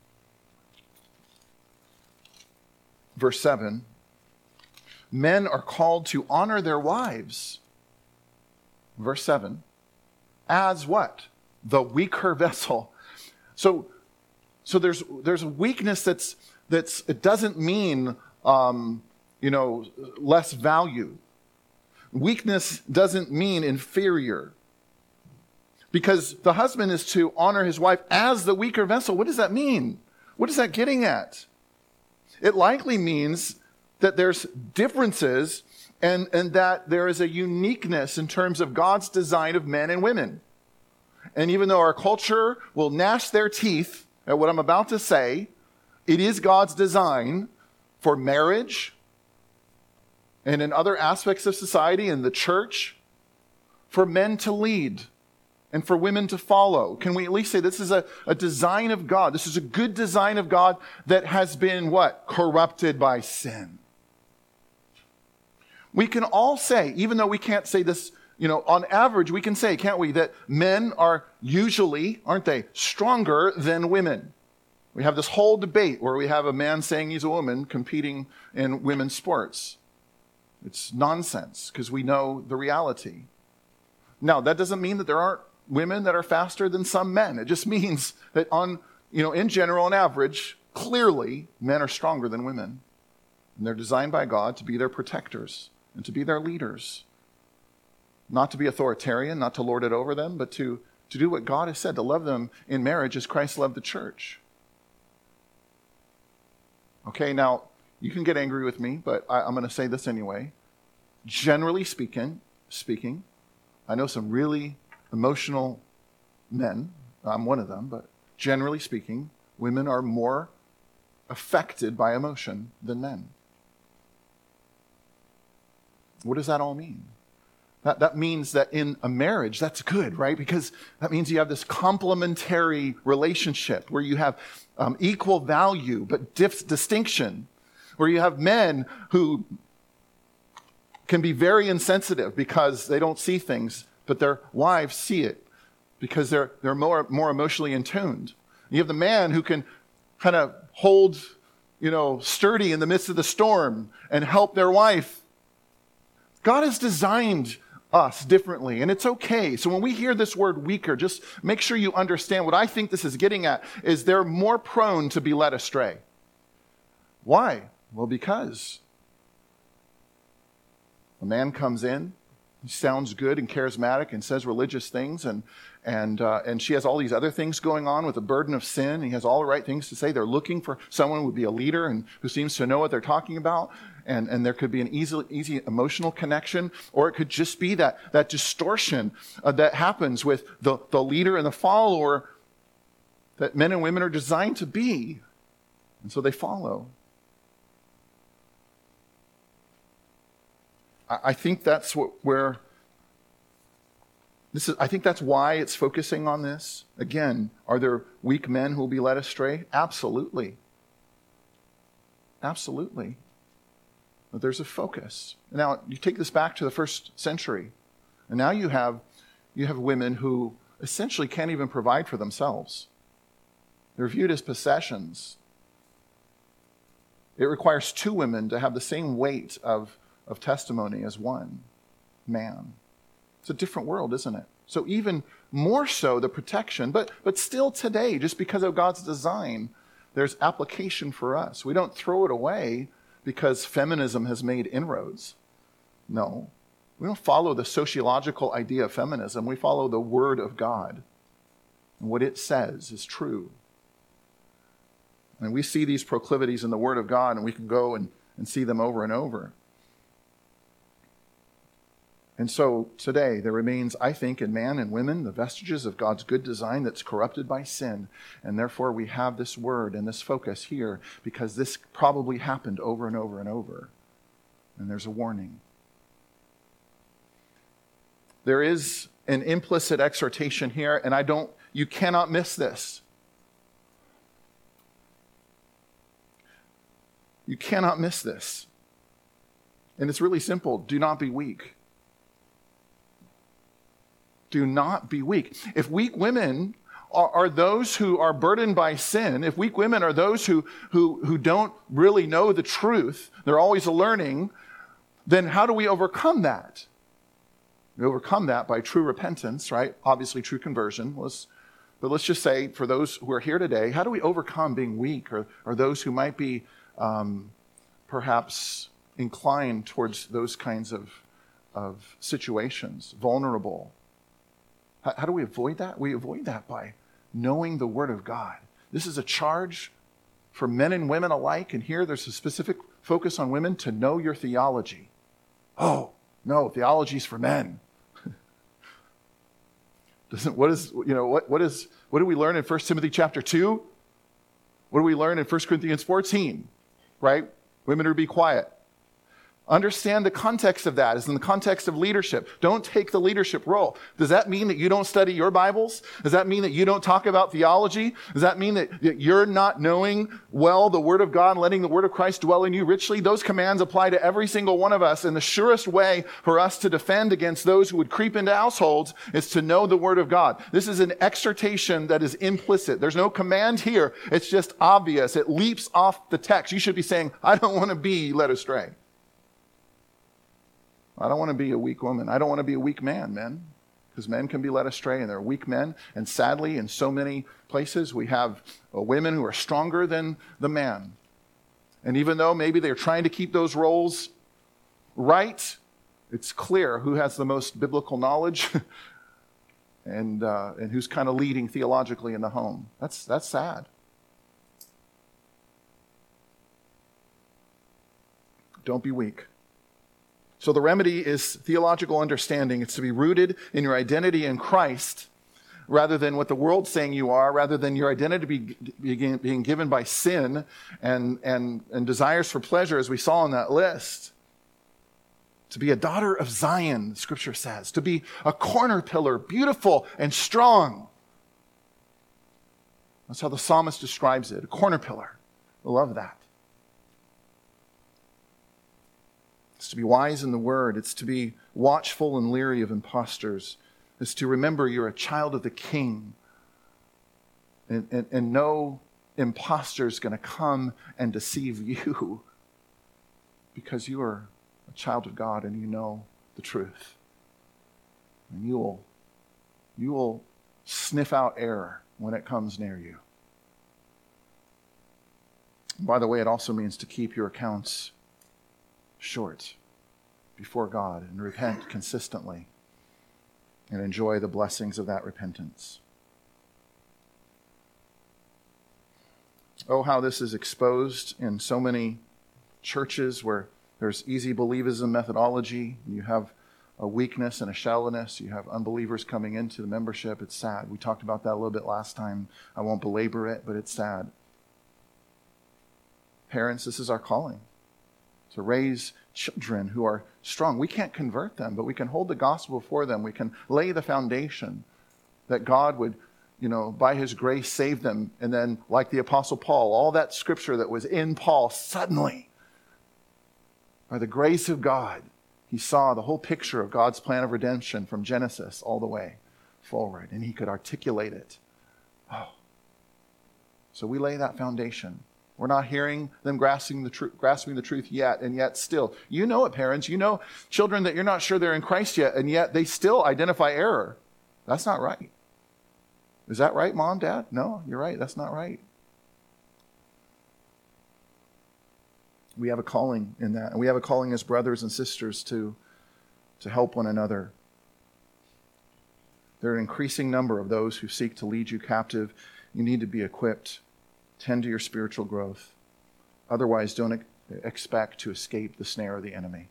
verse seven, men are called to honor their wives. Verse seven. As what? The weaker vessel. So, so there's there's a weakness that's that's it doesn't mean um, you know less value. Weakness doesn't mean inferior. Because the husband is to honor his wife as the weaker vessel. What does that mean? What is that getting at? It likely means that there's differences and, and that there is a uniqueness in terms of God's design of men and women. And even though our culture will gnash their teeth at what I'm about to say, it is God's design for marriage and in other aspects of society and the church for men to lead and for women to follow. Can we at least say this is a, a design of God? This is a good design of God that has been what? Corrupted by sin. We can all say, even though we can't say this, you know, on average, we can say, can't we, that men are usually, aren't they, stronger than women. We have this whole debate where we have a man saying he's a woman competing in women's sports. It's nonsense because we know the reality. Now, that doesn't mean that there aren't women that are faster than some men. It just means that on, you know, in general, on average, clearly men are stronger than women. And they're designed by God to be their protectors and to be their leaders. Not to be authoritarian, not to lord it over them, but to, to do what God has said, to love them in marriage as Christ loved the church. Okay, now, you can get angry with me, but I, I'm going to say this anyway. Generally speaking, speaking, I know some really emotional men. I'm one of them, but generally speaking, women are more affected by emotion than men. What does that all mean? That, that means that in a marriage, that's good, right? Because that means you have this complementary relationship where you have um, equal value, but dif- distinction, where you have men who can be very insensitive because they don't see things, but their wives see it because they're they're more more emotionally in tuned. You have the man who can kind of hold, you know, sturdy in the midst of the storm and help their wife. God has designed us differently, and it's okay. So when we hear this word weaker, just make sure you understand what I think this is getting at is they're more prone to be led astray. Why? Well, because a man comes in He sounds good and charismatic and says religious things, and and uh, and she has all these other things going on with the burden of sin. He has all the right things to say. They're looking for someone who would be a leader and who seems to know what they're talking about, and, and there could be an easy, easy emotional connection, or it could just be that, that distortion uh, that happens with the, the leader and the follower that men and women are designed to be, and so they follow. I think that's what where this is. I think that's why it's focusing on this. Again, are there weak men who will be led astray? Absolutely. Absolutely. But there's a focus. Now, you take this back to the first century, and now you have you have women who essentially can't even provide for themselves. They're viewed as possessions. It requires two women to have the same weight of of testimony as one man. It's a different world, isn't it? So even more so the protection, but but still today, just because of God's design, there's application for us. We don't throw it away because feminism has made inroads. No. We don't follow the sociological idea of feminism. We follow the Word of God. And what it says is true. And we see these proclivities in the Word of God, and we can go and, and see them over and over. And so today there remains, I think, in man and women, the vestiges of God's good design that's corrupted by sin. And therefore we have this word and this focus here because this probably happened over and over and over. And there's a warning. There is an implicit exhortation here, and I don't, you cannot miss this. You cannot miss this. And it's really simple. Do not be weak. Do not be weak. If weak women are, are those who are burdened by sin, if weak women are those who, who, who don't really know the truth, they're always learning, then how do we overcome that? We overcome that by true repentance, right? Obviously true conversion. Let's, but let's just say for those who are here today, how do we overcome being weak, or, or those who might be um, perhaps inclined towards those kinds of, of situations, vulnerable? How, how do we avoid that? We avoid that by knowing the Word of God. This is a charge for men and women alike, and here there's a specific focus on women to know your theology. Oh, no, theology is for men. Doesn't what is you know what what is what do we learn in First Timothy chapter two? What do we learn in First Corinthians fourteen? Right? Women are to be quiet. Understand the context of that is in the context of leadership. Don't take the leadership role. Does that mean that you don't study your Bibles? Does that mean that you don't talk about theology? Does that mean that you're not knowing well the Word of God and letting the Word of Christ dwell in you richly? Those commands apply to every single one of us. And the surest way for us to defend against those who would creep into households is to know the Word of God. This is an exhortation that is implicit. There's no command here. It's just obvious. It leaps off the text. You should be saying, I don't want to be led astray. I don't want to be a weak woman. I don't want to be a weak man, men, because men can be led astray, and they're weak men. And sadly, in so many places, we have uh, women who are stronger than the man. And even though maybe they're trying to keep those roles right, it's clear who has the most biblical knowledge and uh, and who's kind of leading theologically in the home. That's that's sad. Don't be weak. So the remedy is theological understanding. It's to be rooted in your identity in Christ rather than what the world's saying you are, rather than your identity be, being given by sin and, and, and desires for pleasure, as we saw in that list. To be a daughter of Zion, the Scripture says. To be a corner pillar, beautiful and strong. That's how the psalmist describes it, a corner pillar. I love that. It's to be wise in the word. It's to be watchful and leery of impostors. It's to remember you're a child of the King. And, and, and no impostor is going to come and deceive you because you are a child of God and you know the truth. And you will, you will sniff out error when it comes near you. And by the way, it also means to keep your accounts short. before God and repent consistently and enjoy the blessings of that repentance. Oh, how this is exposed in so many churches where there's easy believism methodology. You have a weakness and a shallowness. You have unbelievers coming into the membership. It's sad. We talked about that a little bit last time. I won't belabor it, but it's sad. Parents, this is our calling, to raise children who are strong. We can't convert them, but we can hold the gospel before them. We can lay the foundation that God would, you know, by his grace save them. And then, like the Apostle Paul, all that scripture that was in Paul, suddenly, by the grace of God, he saw the whole picture of God's plan of redemption from Genesis all the way forward, and he could articulate it. Oh. So we lay that foundation. We're not hearing them grasping the, tr- grasping the truth yet, and yet still. You know it, parents. You know children that you're not sure they're in Christ yet, and yet they still identify error. That's not right. Is that right, Mom, Dad? No, you're right. That's not right. We have a calling in that. And we have a calling as brothers and sisters to, to help one another. There are an increasing number of those who seek to lead you captive. You need to be equipped. Tend to your spiritual growth. Otherwise, don't ex- expect to escape the snare of the enemy.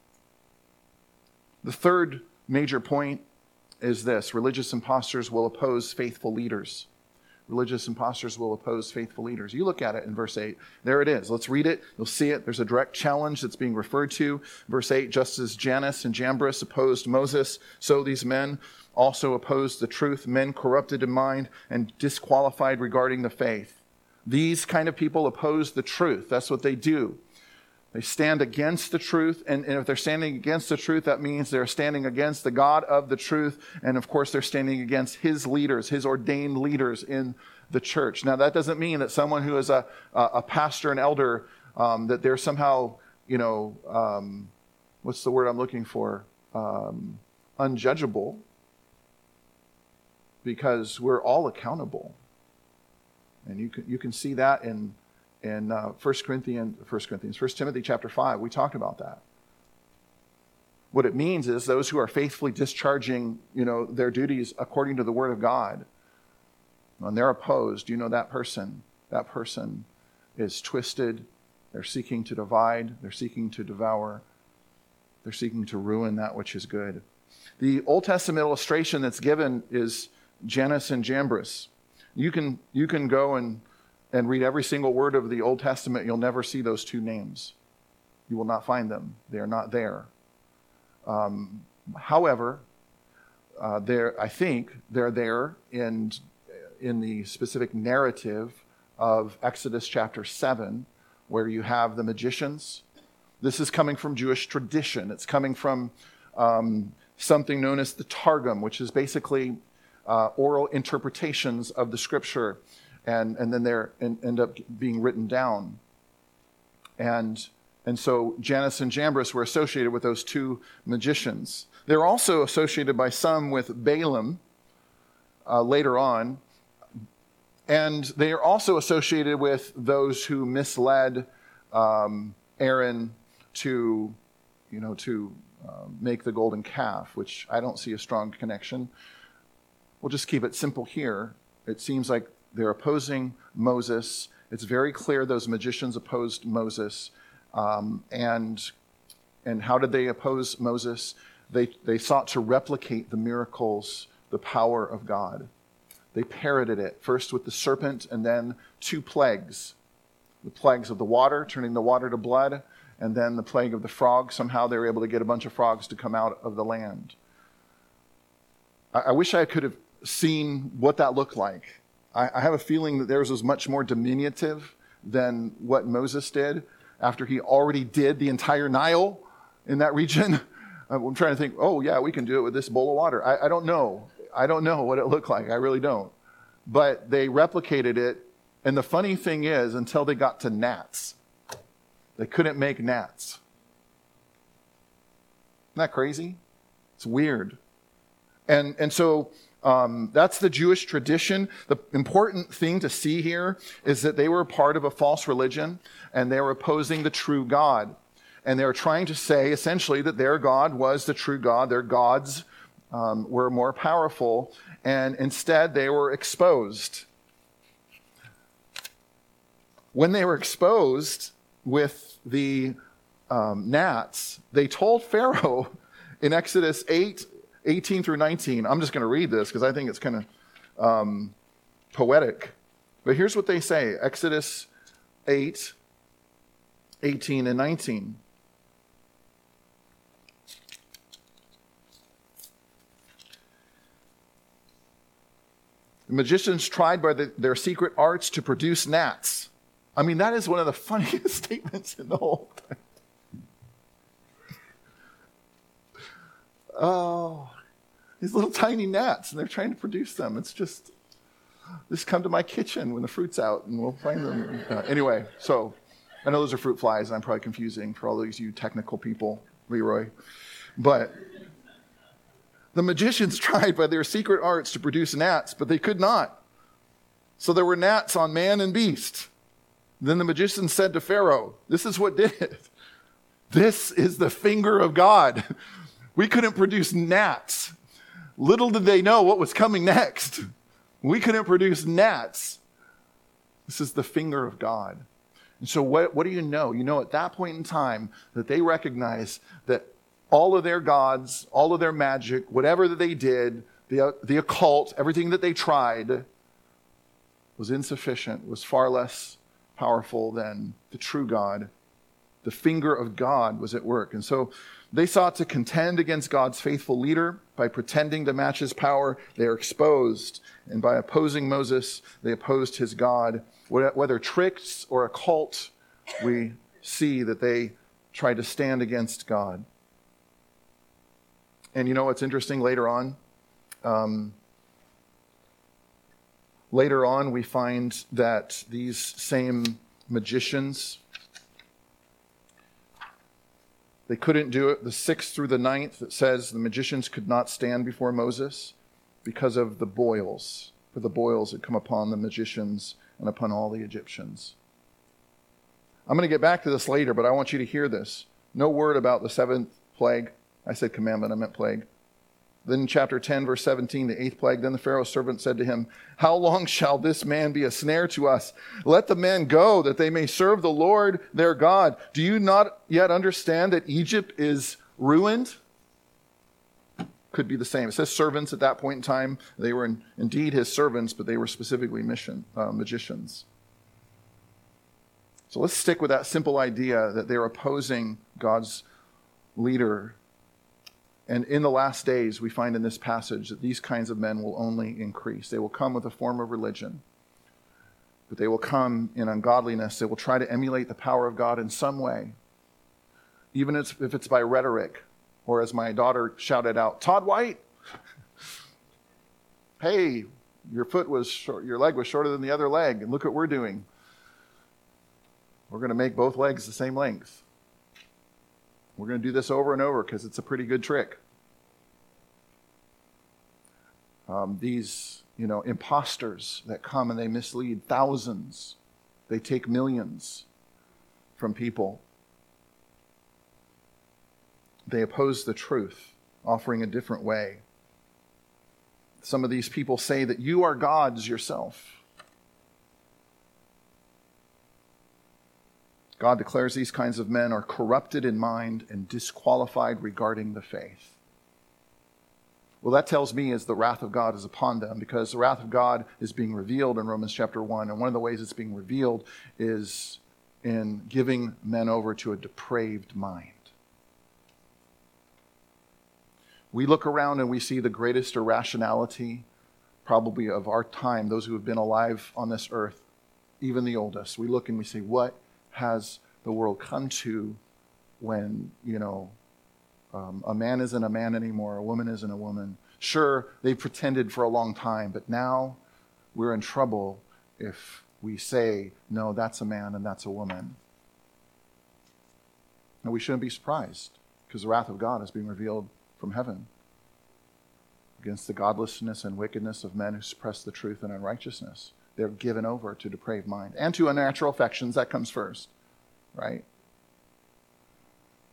The third major point is this: religious imposters will oppose faithful leaders. Religious imposters will oppose faithful leaders. You look at it in verse eight. There it is. Let's read it. You'll see it. There's a direct challenge that's being referred to. Verse eight, just as Jannes and Jambres opposed Moses, so these men also opposed the truth, men corrupted in mind and disqualified regarding the faith. These kind of people oppose the truth. That's what they do. They stand against the truth, and, and if they're standing against the truth, that means they're standing against the God of the truth, and of course they're standing against his leaders, his ordained leaders in the church. Now that doesn't mean that someone who is a, a pastor, an elder, um, that they're somehow, you know, um, what's the word I'm looking for? Um, unjudgeable, because we're all accountable. And you can, you can see that in In uh, First Corinthians, First Corinthians, First Timothy chapter five, we talked about that. What it means is those who are faithfully discharging, you know, their duties according to the Word of God, when they're opposed, you know that person, that person is twisted. They're seeking to divide. They're seeking to devour. They're seeking to ruin that which is good. The Old Testament illustration that's given is Jannes and Jambres. You can you can go and and read every single word of the Old Testament, you'll never see those two names. You will not find them. They are not there. Um, however, uh, they're, I think they're there in, in the specific narrative of Exodus chapter seven, where you have the magicians. This is coming from Jewish tradition. It's coming from um, something known as the Targum, which is basically uh, oral interpretations of the scripture. And, and then they end up being written down. And, and so Jannes and Jambres were associated with those two magicians. They're also associated by some with Balaam uh, later on. And they are also associated with those who misled um, Aaron to, you know, to uh, make the golden calf, which I don't see a strong connection. We'll just keep it simple here. It seems like they're opposing Moses. It's very clear those magicians opposed Moses. Um, and, and how did they oppose Moses? They, they sought to replicate the miracles, the power of God. They parroted it, first with the serpent and then two plagues. The plagues of the water, turning the water to blood, and then the plague of the frog. Somehow they were able to get a bunch of frogs to come out of the land. I, I wish I could have seen what that looked like. I have a feeling that theirs was much more diminutive than what Moses did after he already did the entire Nile in that region. I'm trying to think, oh yeah, we can do it with this bowl of water. I, I don't know. I don't know what it looked like. I really don't. But they replicated it. And the funny thing is, until they got to gnats, they couldn't make gnats. Isn't that crazy? It's weird. And, and so... Um, that's the Jewish tradition. The important thing to see here is that they were part of a false religion and they were opposing the true God. And they were trying to say, essentially, that their God was the true God. Their gods um, were more powerful. And instead, they were exposed. When they were exposed with the um, gnats, they told Pharaoh in Exodus eight, eighteen through nineteen. I'm just going to read this because I think it's kind of um, poetic. But here's what they say. Exodus eight, eighteen and nineteen. The magicians tried by the, their secret arts to produce gnats. I mean, that is one of the funniest statements in the whole thing. Oh, these little tiny gnats, and they're trying to produce them. It's just, just come to my kitchen when the fruit's out, and we'll find them. Uh, anyway, so I know those are fruit flies, and I'm probably confusing for all these you technical people, Leroy. But the magicians tried by their secret arts to produce gnats, but they could not. So there were gnats on man and beast. Then the magician said to Pharaoh, this is what did it. This is the finger of God. We couldn't produce gnats. Little did they know what was coming next. We couldn't produce gnats. This is the finger of God. And so what, what do you know? You know at that point in time that they recognized that all of their gods, all of their magic, whatever that they did, the, the occult, everything that they tried was insufficient, was far less powerful than the true God. The finger of God was at work. And so they sought to contend against God's faithful leader by pretending to match his power. They are exposed. And by opposing Moses, they opposed his God. Whether tricks or occult, we see that they tried to stand against God. And you know what's interesting later on? Um, later on, we find that these same magicians, they couldn't do it. The sixth through the ninth, it says the magicians could not stand before Moses because of the boils. For the boils had come upon the magicians and upon all the Egyptians. I'm going to get back to this later, but I want you to hear this. No word about the seventh plague. I said commandment, I meant plague. Then in chapter ten, verse seventeen, the eighth plague, then the Pharaoh's servant said to him, how long shall this man be a snare to us? Let the men go, that they may serve the Lord their God. Do you not yet understand that Egypt is ruined? Could be the same. It says servants at that point in time. They were in, indeed his servants, but they were specifically mission, uh, magicians. So let's stick with that simple idea that they're opposing God's leader. And in the last days, we find in this passage that these kinds of men will only increase. They will come with a form of religion, but they will come in ungodliness. They will try to emulate the power of God in some way, even if it's by rhetoric, or as my daughter shouted out, Todd White, hey, your foot was short, your leg was shorter than the other leg, and look what we're doing. We're going to make both legs the same length. We're going to do this over and over because it's a pretty good trick. Um, these, you know, imposters that come and they mislead thousands. They take millions from people. They oppose the truth, offering a different way. Some of these people say that you are gods yourself. God declares these kinds of men are corrupted in mind and disqualified regarding the faith. Well, that tells me is the wrath of God is upon them, because the wrath of God is being revealed in Romans chapter one. And one of the ways it's being revealed is in giving men over to a depraved mind. We look around and we see the greatest irrationality probably of our time, those who have been alive on this earth, even the oldest. We look and we say, what has the world come to when, you know, um, a man isn't a man anymore, a woman isn't a woman. Sure, they pretended for a long time, but now we're in trouble if we say, no, that's a man and that's a woman. And we shouldn't be surprised, because the wrath of God is being revealed from heaven against the godlessness and wickedness of men who suppress the truth and unrighteousness. They're given over to depraved mind and to unnatural affections. That comes first, right?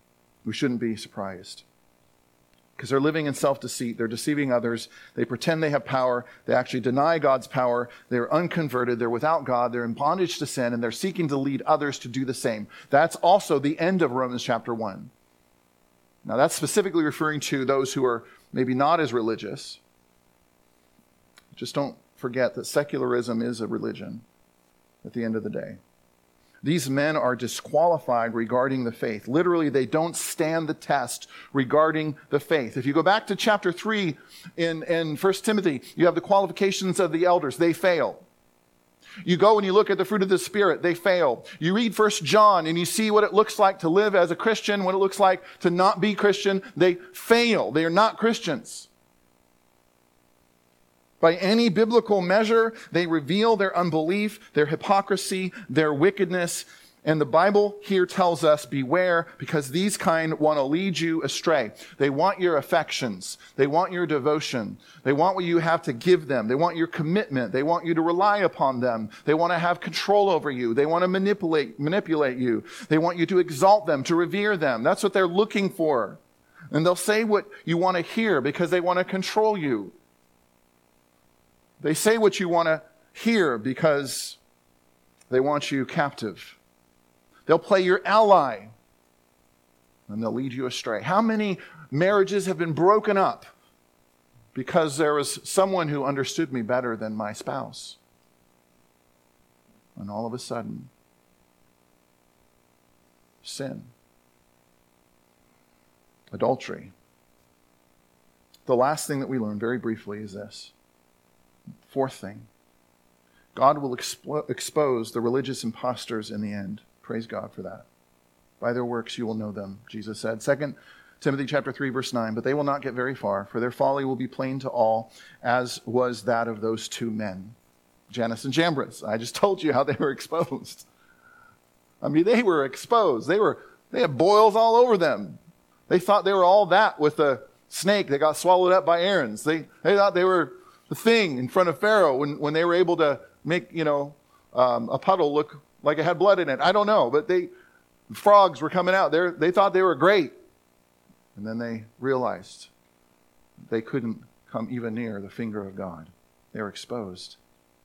We shouldn't be surprised. Because they're living in self-deceit. They're deceiving others. They pretend they have power. They actually deny God's power. They're unconverted. They're without God. They're in bondage to sin, and they're seeking to lead others to do the same. That's also the end of Romans chapter one. Now, that's specifically referring to those who are maybe not as religious. Just don't forget that secularism is a religion at the end of the day. These men are disqualified regarding the faith. Literally, they don't stand the test regarding the faith. If you go back to chapter three in, in First Timothy, you have the qualifications of the elders. They fail. You go and you look at the fruit of the Spirit. They fail. You read First John and you see what it looks like to live as a Christian, what it looks like to not be Christian. They fail. They are not Christians. By any biblical measure, they reveal their unbelief, their hypocrisy, their wickedness. And the Bible here tells us, beware, because these kind want to lead you astray. They want your affections. They want your devotion. They want what you have to give them. They want your commitment. They want you to rely upon them. They want to have control over you. They want to manipulate, manipulate you. They want you to exalt them, to revere them. That's what they're looking for. And they'll say what you want to hear because they want to control you. They say what you want to hear because they want you captive. They'll play your ally and they'll lead you astray. How many marriages have been broken up because there was someone who understood me better than my spouse? And all of a sudden, sin, adultery. The last thing that we learn very briefly is this. Fourth thing, God will expo- expose the religious impostors in the end. Praise God for that. By their works you will know them, Jesus said. Second Timothy chapter three, verse nine, but they will not get very far, for their folly will be plain to all, as was that of those two men, Jannes and Jambres. I just told you how they were exposed. I mean, they were exposed. They were they had boils all over them. They thought they were all that with the snake that got swallowed up by Aaron's. They they thought they were the thing in front of Pharaoh when, when they were able to make, you know, um, a puddle look like it had blood in it. I don't know, but they frogs were coming out. They they thought they were great. And then they realized they couldn't come even near the finger of God. They were exposed.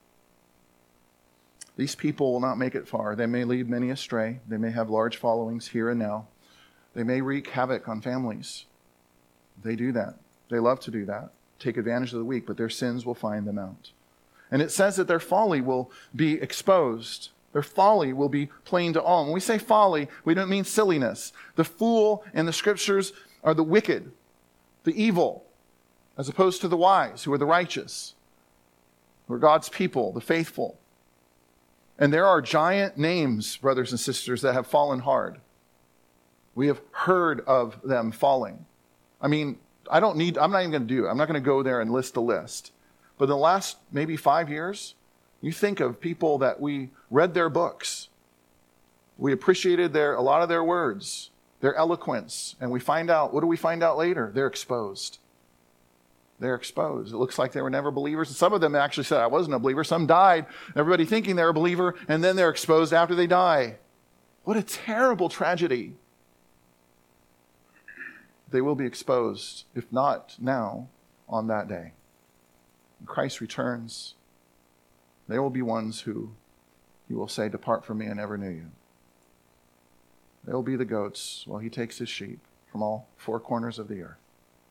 These people will not make it far. They may lead many astray. They may have large followings here and now. They may wreak havoc on families. They do that. They love to do that. Take advantage of the weak, but their sins will find them out. And it says that their folly will be exposed. Their folly will be plain to all. When we say folly, we don't mean silliness. The fool in the scriptures are the wicked, the evil, as opposed to the wise, who are the righteous, who are God's people, the faithful. And there are giant names, brothers and sisters, that have fallen hard. We have heard of them falling. I mean, I don't need, I'm not even going to do it. I'm not going to go there and list a list. But in the last maybe five years, you think of people that we read their books. We appreciated their a lot of their words, their eloquence. And we find out, what do we find out later? They're exposed. They're exposed. It looks like they were never believers. And some of them actually said, I wasn't a believer. Some died, everybody thinking they're a believer, and then they're exposed after they die. What a terrible tragedy. They will be exposed, if not now, on that day. When Christ returns, they will be ones who he will say, depart from me, I never knew you. They will be the goats while he takes his sheep from all four corners of the earth.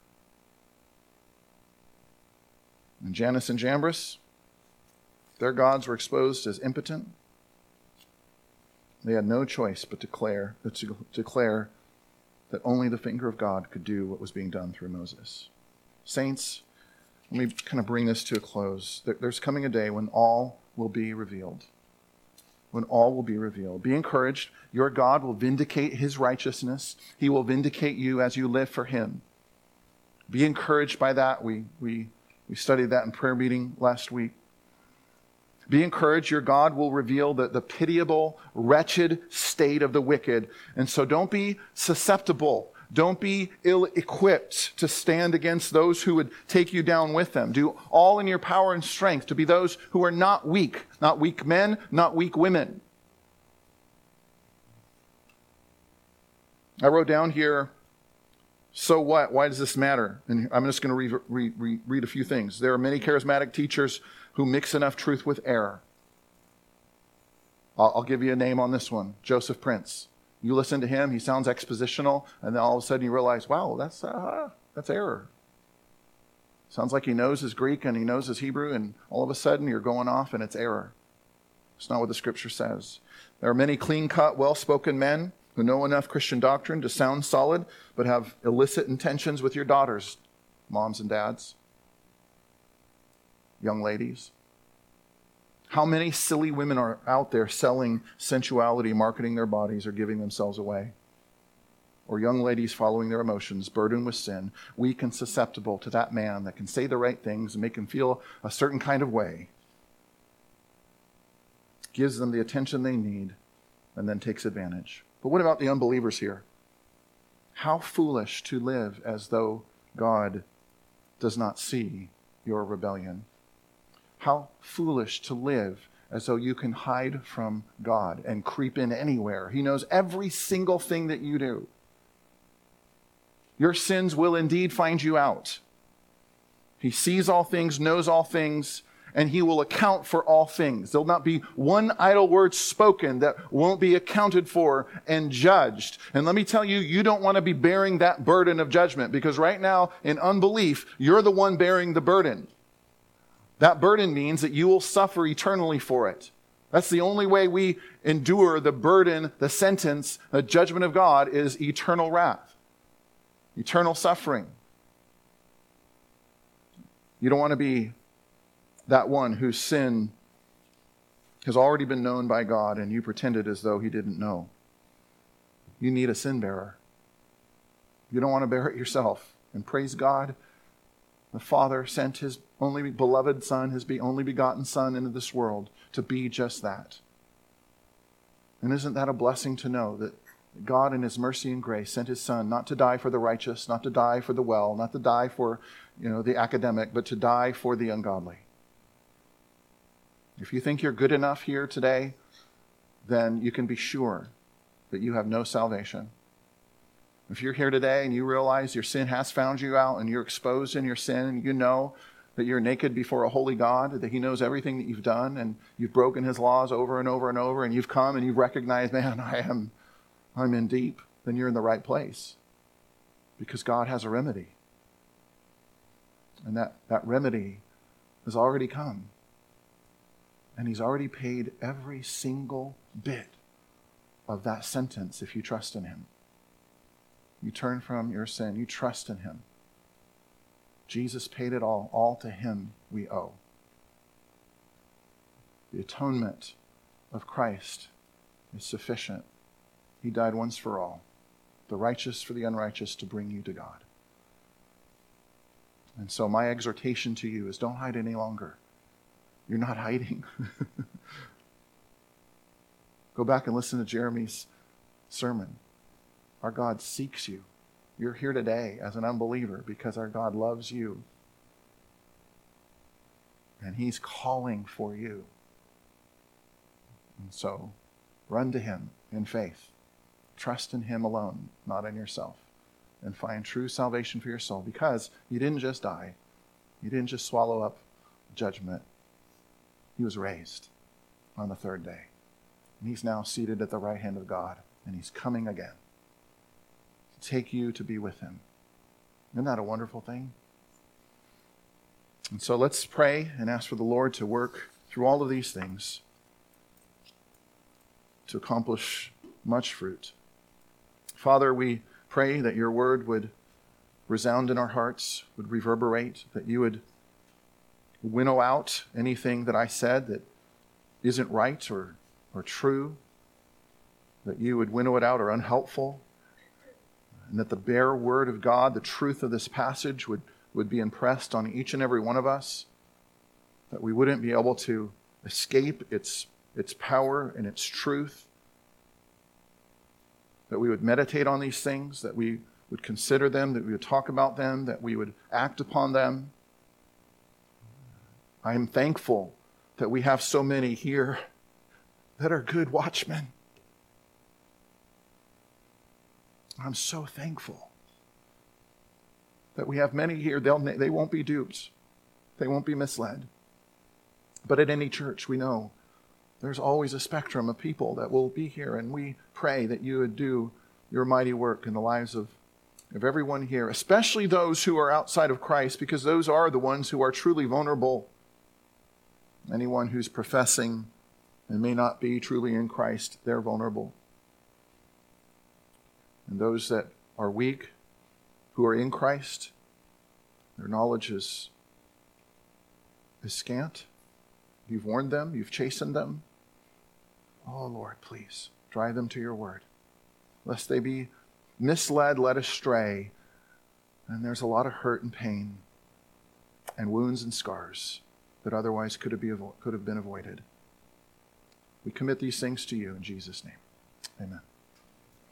And Jannes and Jambres, their gods were exposed as impotent. They had no choice but declare, to declare that only the finger of God could do what was being done through Moses. Saints, let me kind of bring this to a close. There's coming a day when all will be revealed. When all will be revealed. Be encouraged. Your God will vindicate his righteousness. He will vindicate you as you live for him. Be encouraged by that. We, we, we studied that in prayer meeting last week. Be encouraged. Your God will reveal the, the pitiable, wretched state of the wicked. And so don't be susceptible. Don't be ill-equipped to stand against those who would take you down with them. Do all in your power and strength to be those who are not weak. Not weak men, not weak women. I wrote down here So what? Why does this matter? And I'm just going to re- re- re- read a few things. There are many charismatic teachers who mix enough truth with error. I'll, I'll give you a name on this one, Joseph Prince. You listen to him, he sounds expositional, and then all of a sudden you realize, wow, that's uh, that's error. Sounds like he knows his Greek and he knows his Hebrew, and all of a sudden you're going off and it's error. It's not what the scripture says. There are many clean-cut, well-spoken men who know enough Christian doctrine to sound solid, but have illicit intentions with your daughters, moms and dads, young ladies. How many silly women are out there selling sensuality, marketing their bodies, or giving themselves away? Or young ladies following their emotions, burdened with sin, weak and susceptible to that man that can say the right things and make him feel a certain kind of way, gives them the attention they need, and then takes advantage. But what about the unbelievers here? How foolish to live as though God does not see your rebellion. How foolish to live as though you can hide from God and creep in anywhere. He knows every single thing that you do. Your sins will indeed find you out. He sees all things, knows all things, and he will account for all things. There'll not be one idle word spoken that won't be accounted for and judged. And let me tell you, you don't want to be bearing that burden of judgment, because right now, in unbelief, you're the one bearing the burden. That burden means that you will suffer eternally for it. That's the only way we endure the burden, the sentence, the judgment of God is eternal wrath, eternal suffering. You don't want to be that one whose sin has already been known by God and you pretended as though he didn't know. You need a sin bearer. You don't want to bear it yourself. And praise God, the Father sent his only beloved Son, his only begotten Son into this world to be just that. And isn't that a blessing to know that God in his mercy and grace sent his Son not to die for the righteous, not to die for the well, not to die for, you know, the academic, but to die for the ungodly. If you think you're good enough here today, then you can be sure that you have no salvation. If you're here today and you realize your sin has found you out and you're exposed in your sin, and you know that you're naked before a holy God, that he knows everything that you've done, and you've broken his laws over and over and over, and you've come and you've recognized, man, I am, I'm in deep, then you're in the right place. Because God has a remedy. And that, that remedy has already come. And he's already paid every single bit of that sentence if you trust in him. You turn from your sin. You trust in him. Jesus paid it all. All to him we owe. The atonement of Christ is sufficient. He died once for all, the righteous for the unrighteous, to bring you to God. And so my exhortation to you is, don't hide any longer. You're not hiding. Go back and listen to Jeremy's sermon. Our God seeks you. You're here today as an unbeliever because our God loves you. And he's calling for you. And so run to him in faith. Trust in him alone, not in yourself. And find true salvation for your soul, because you didn't just die. You didn't just swallow up judgment. He was raised on the third day. And he's now seated at the right hand of God. And he's coming again to take you to be with him. Isn't that a wonderful thing? And so let's pray and ask for the Lord to work through all of these things to accomplish much fruit. Father, we pray that your word would resound in our hearts, would reverberate, that you would winnow out anything that I said that isn't right or, or true, that you would winnow it out or unhelpful, and that the bare word of God, the truth of this passage, would, would be impressed on each and every one of us, that we wouldn't be able to escape its, its power and its truth, that we would meditate on these things, that we would consider them, that we would talk about them, that we would act upon them. I am thankful that we have so many here that are good watchmen. I'm so thankful. that we have many here, they'll, they won't be duped. They won't be misled. But at any church, we know there's always a spectrum of people that will be here, and we pray that you would do your mighty work in the lives of, of everyone here, especially those who are outside of Christ, because those are the ones who are truly vulnerable. Anyone who's professing and may not be truly in Christ, they're vulnerable. And those that are weak, who are in Christ, their knowledge is, is scant. You've warned them, you've chastened them. Oh, Lord, please, drive them to your word, lest they be misled, led astray. And there's a lot of hurt and pain and wounds and scars that otherwise could have, be, could have been avoided. We commit these things to you in Jesus' name. Amen.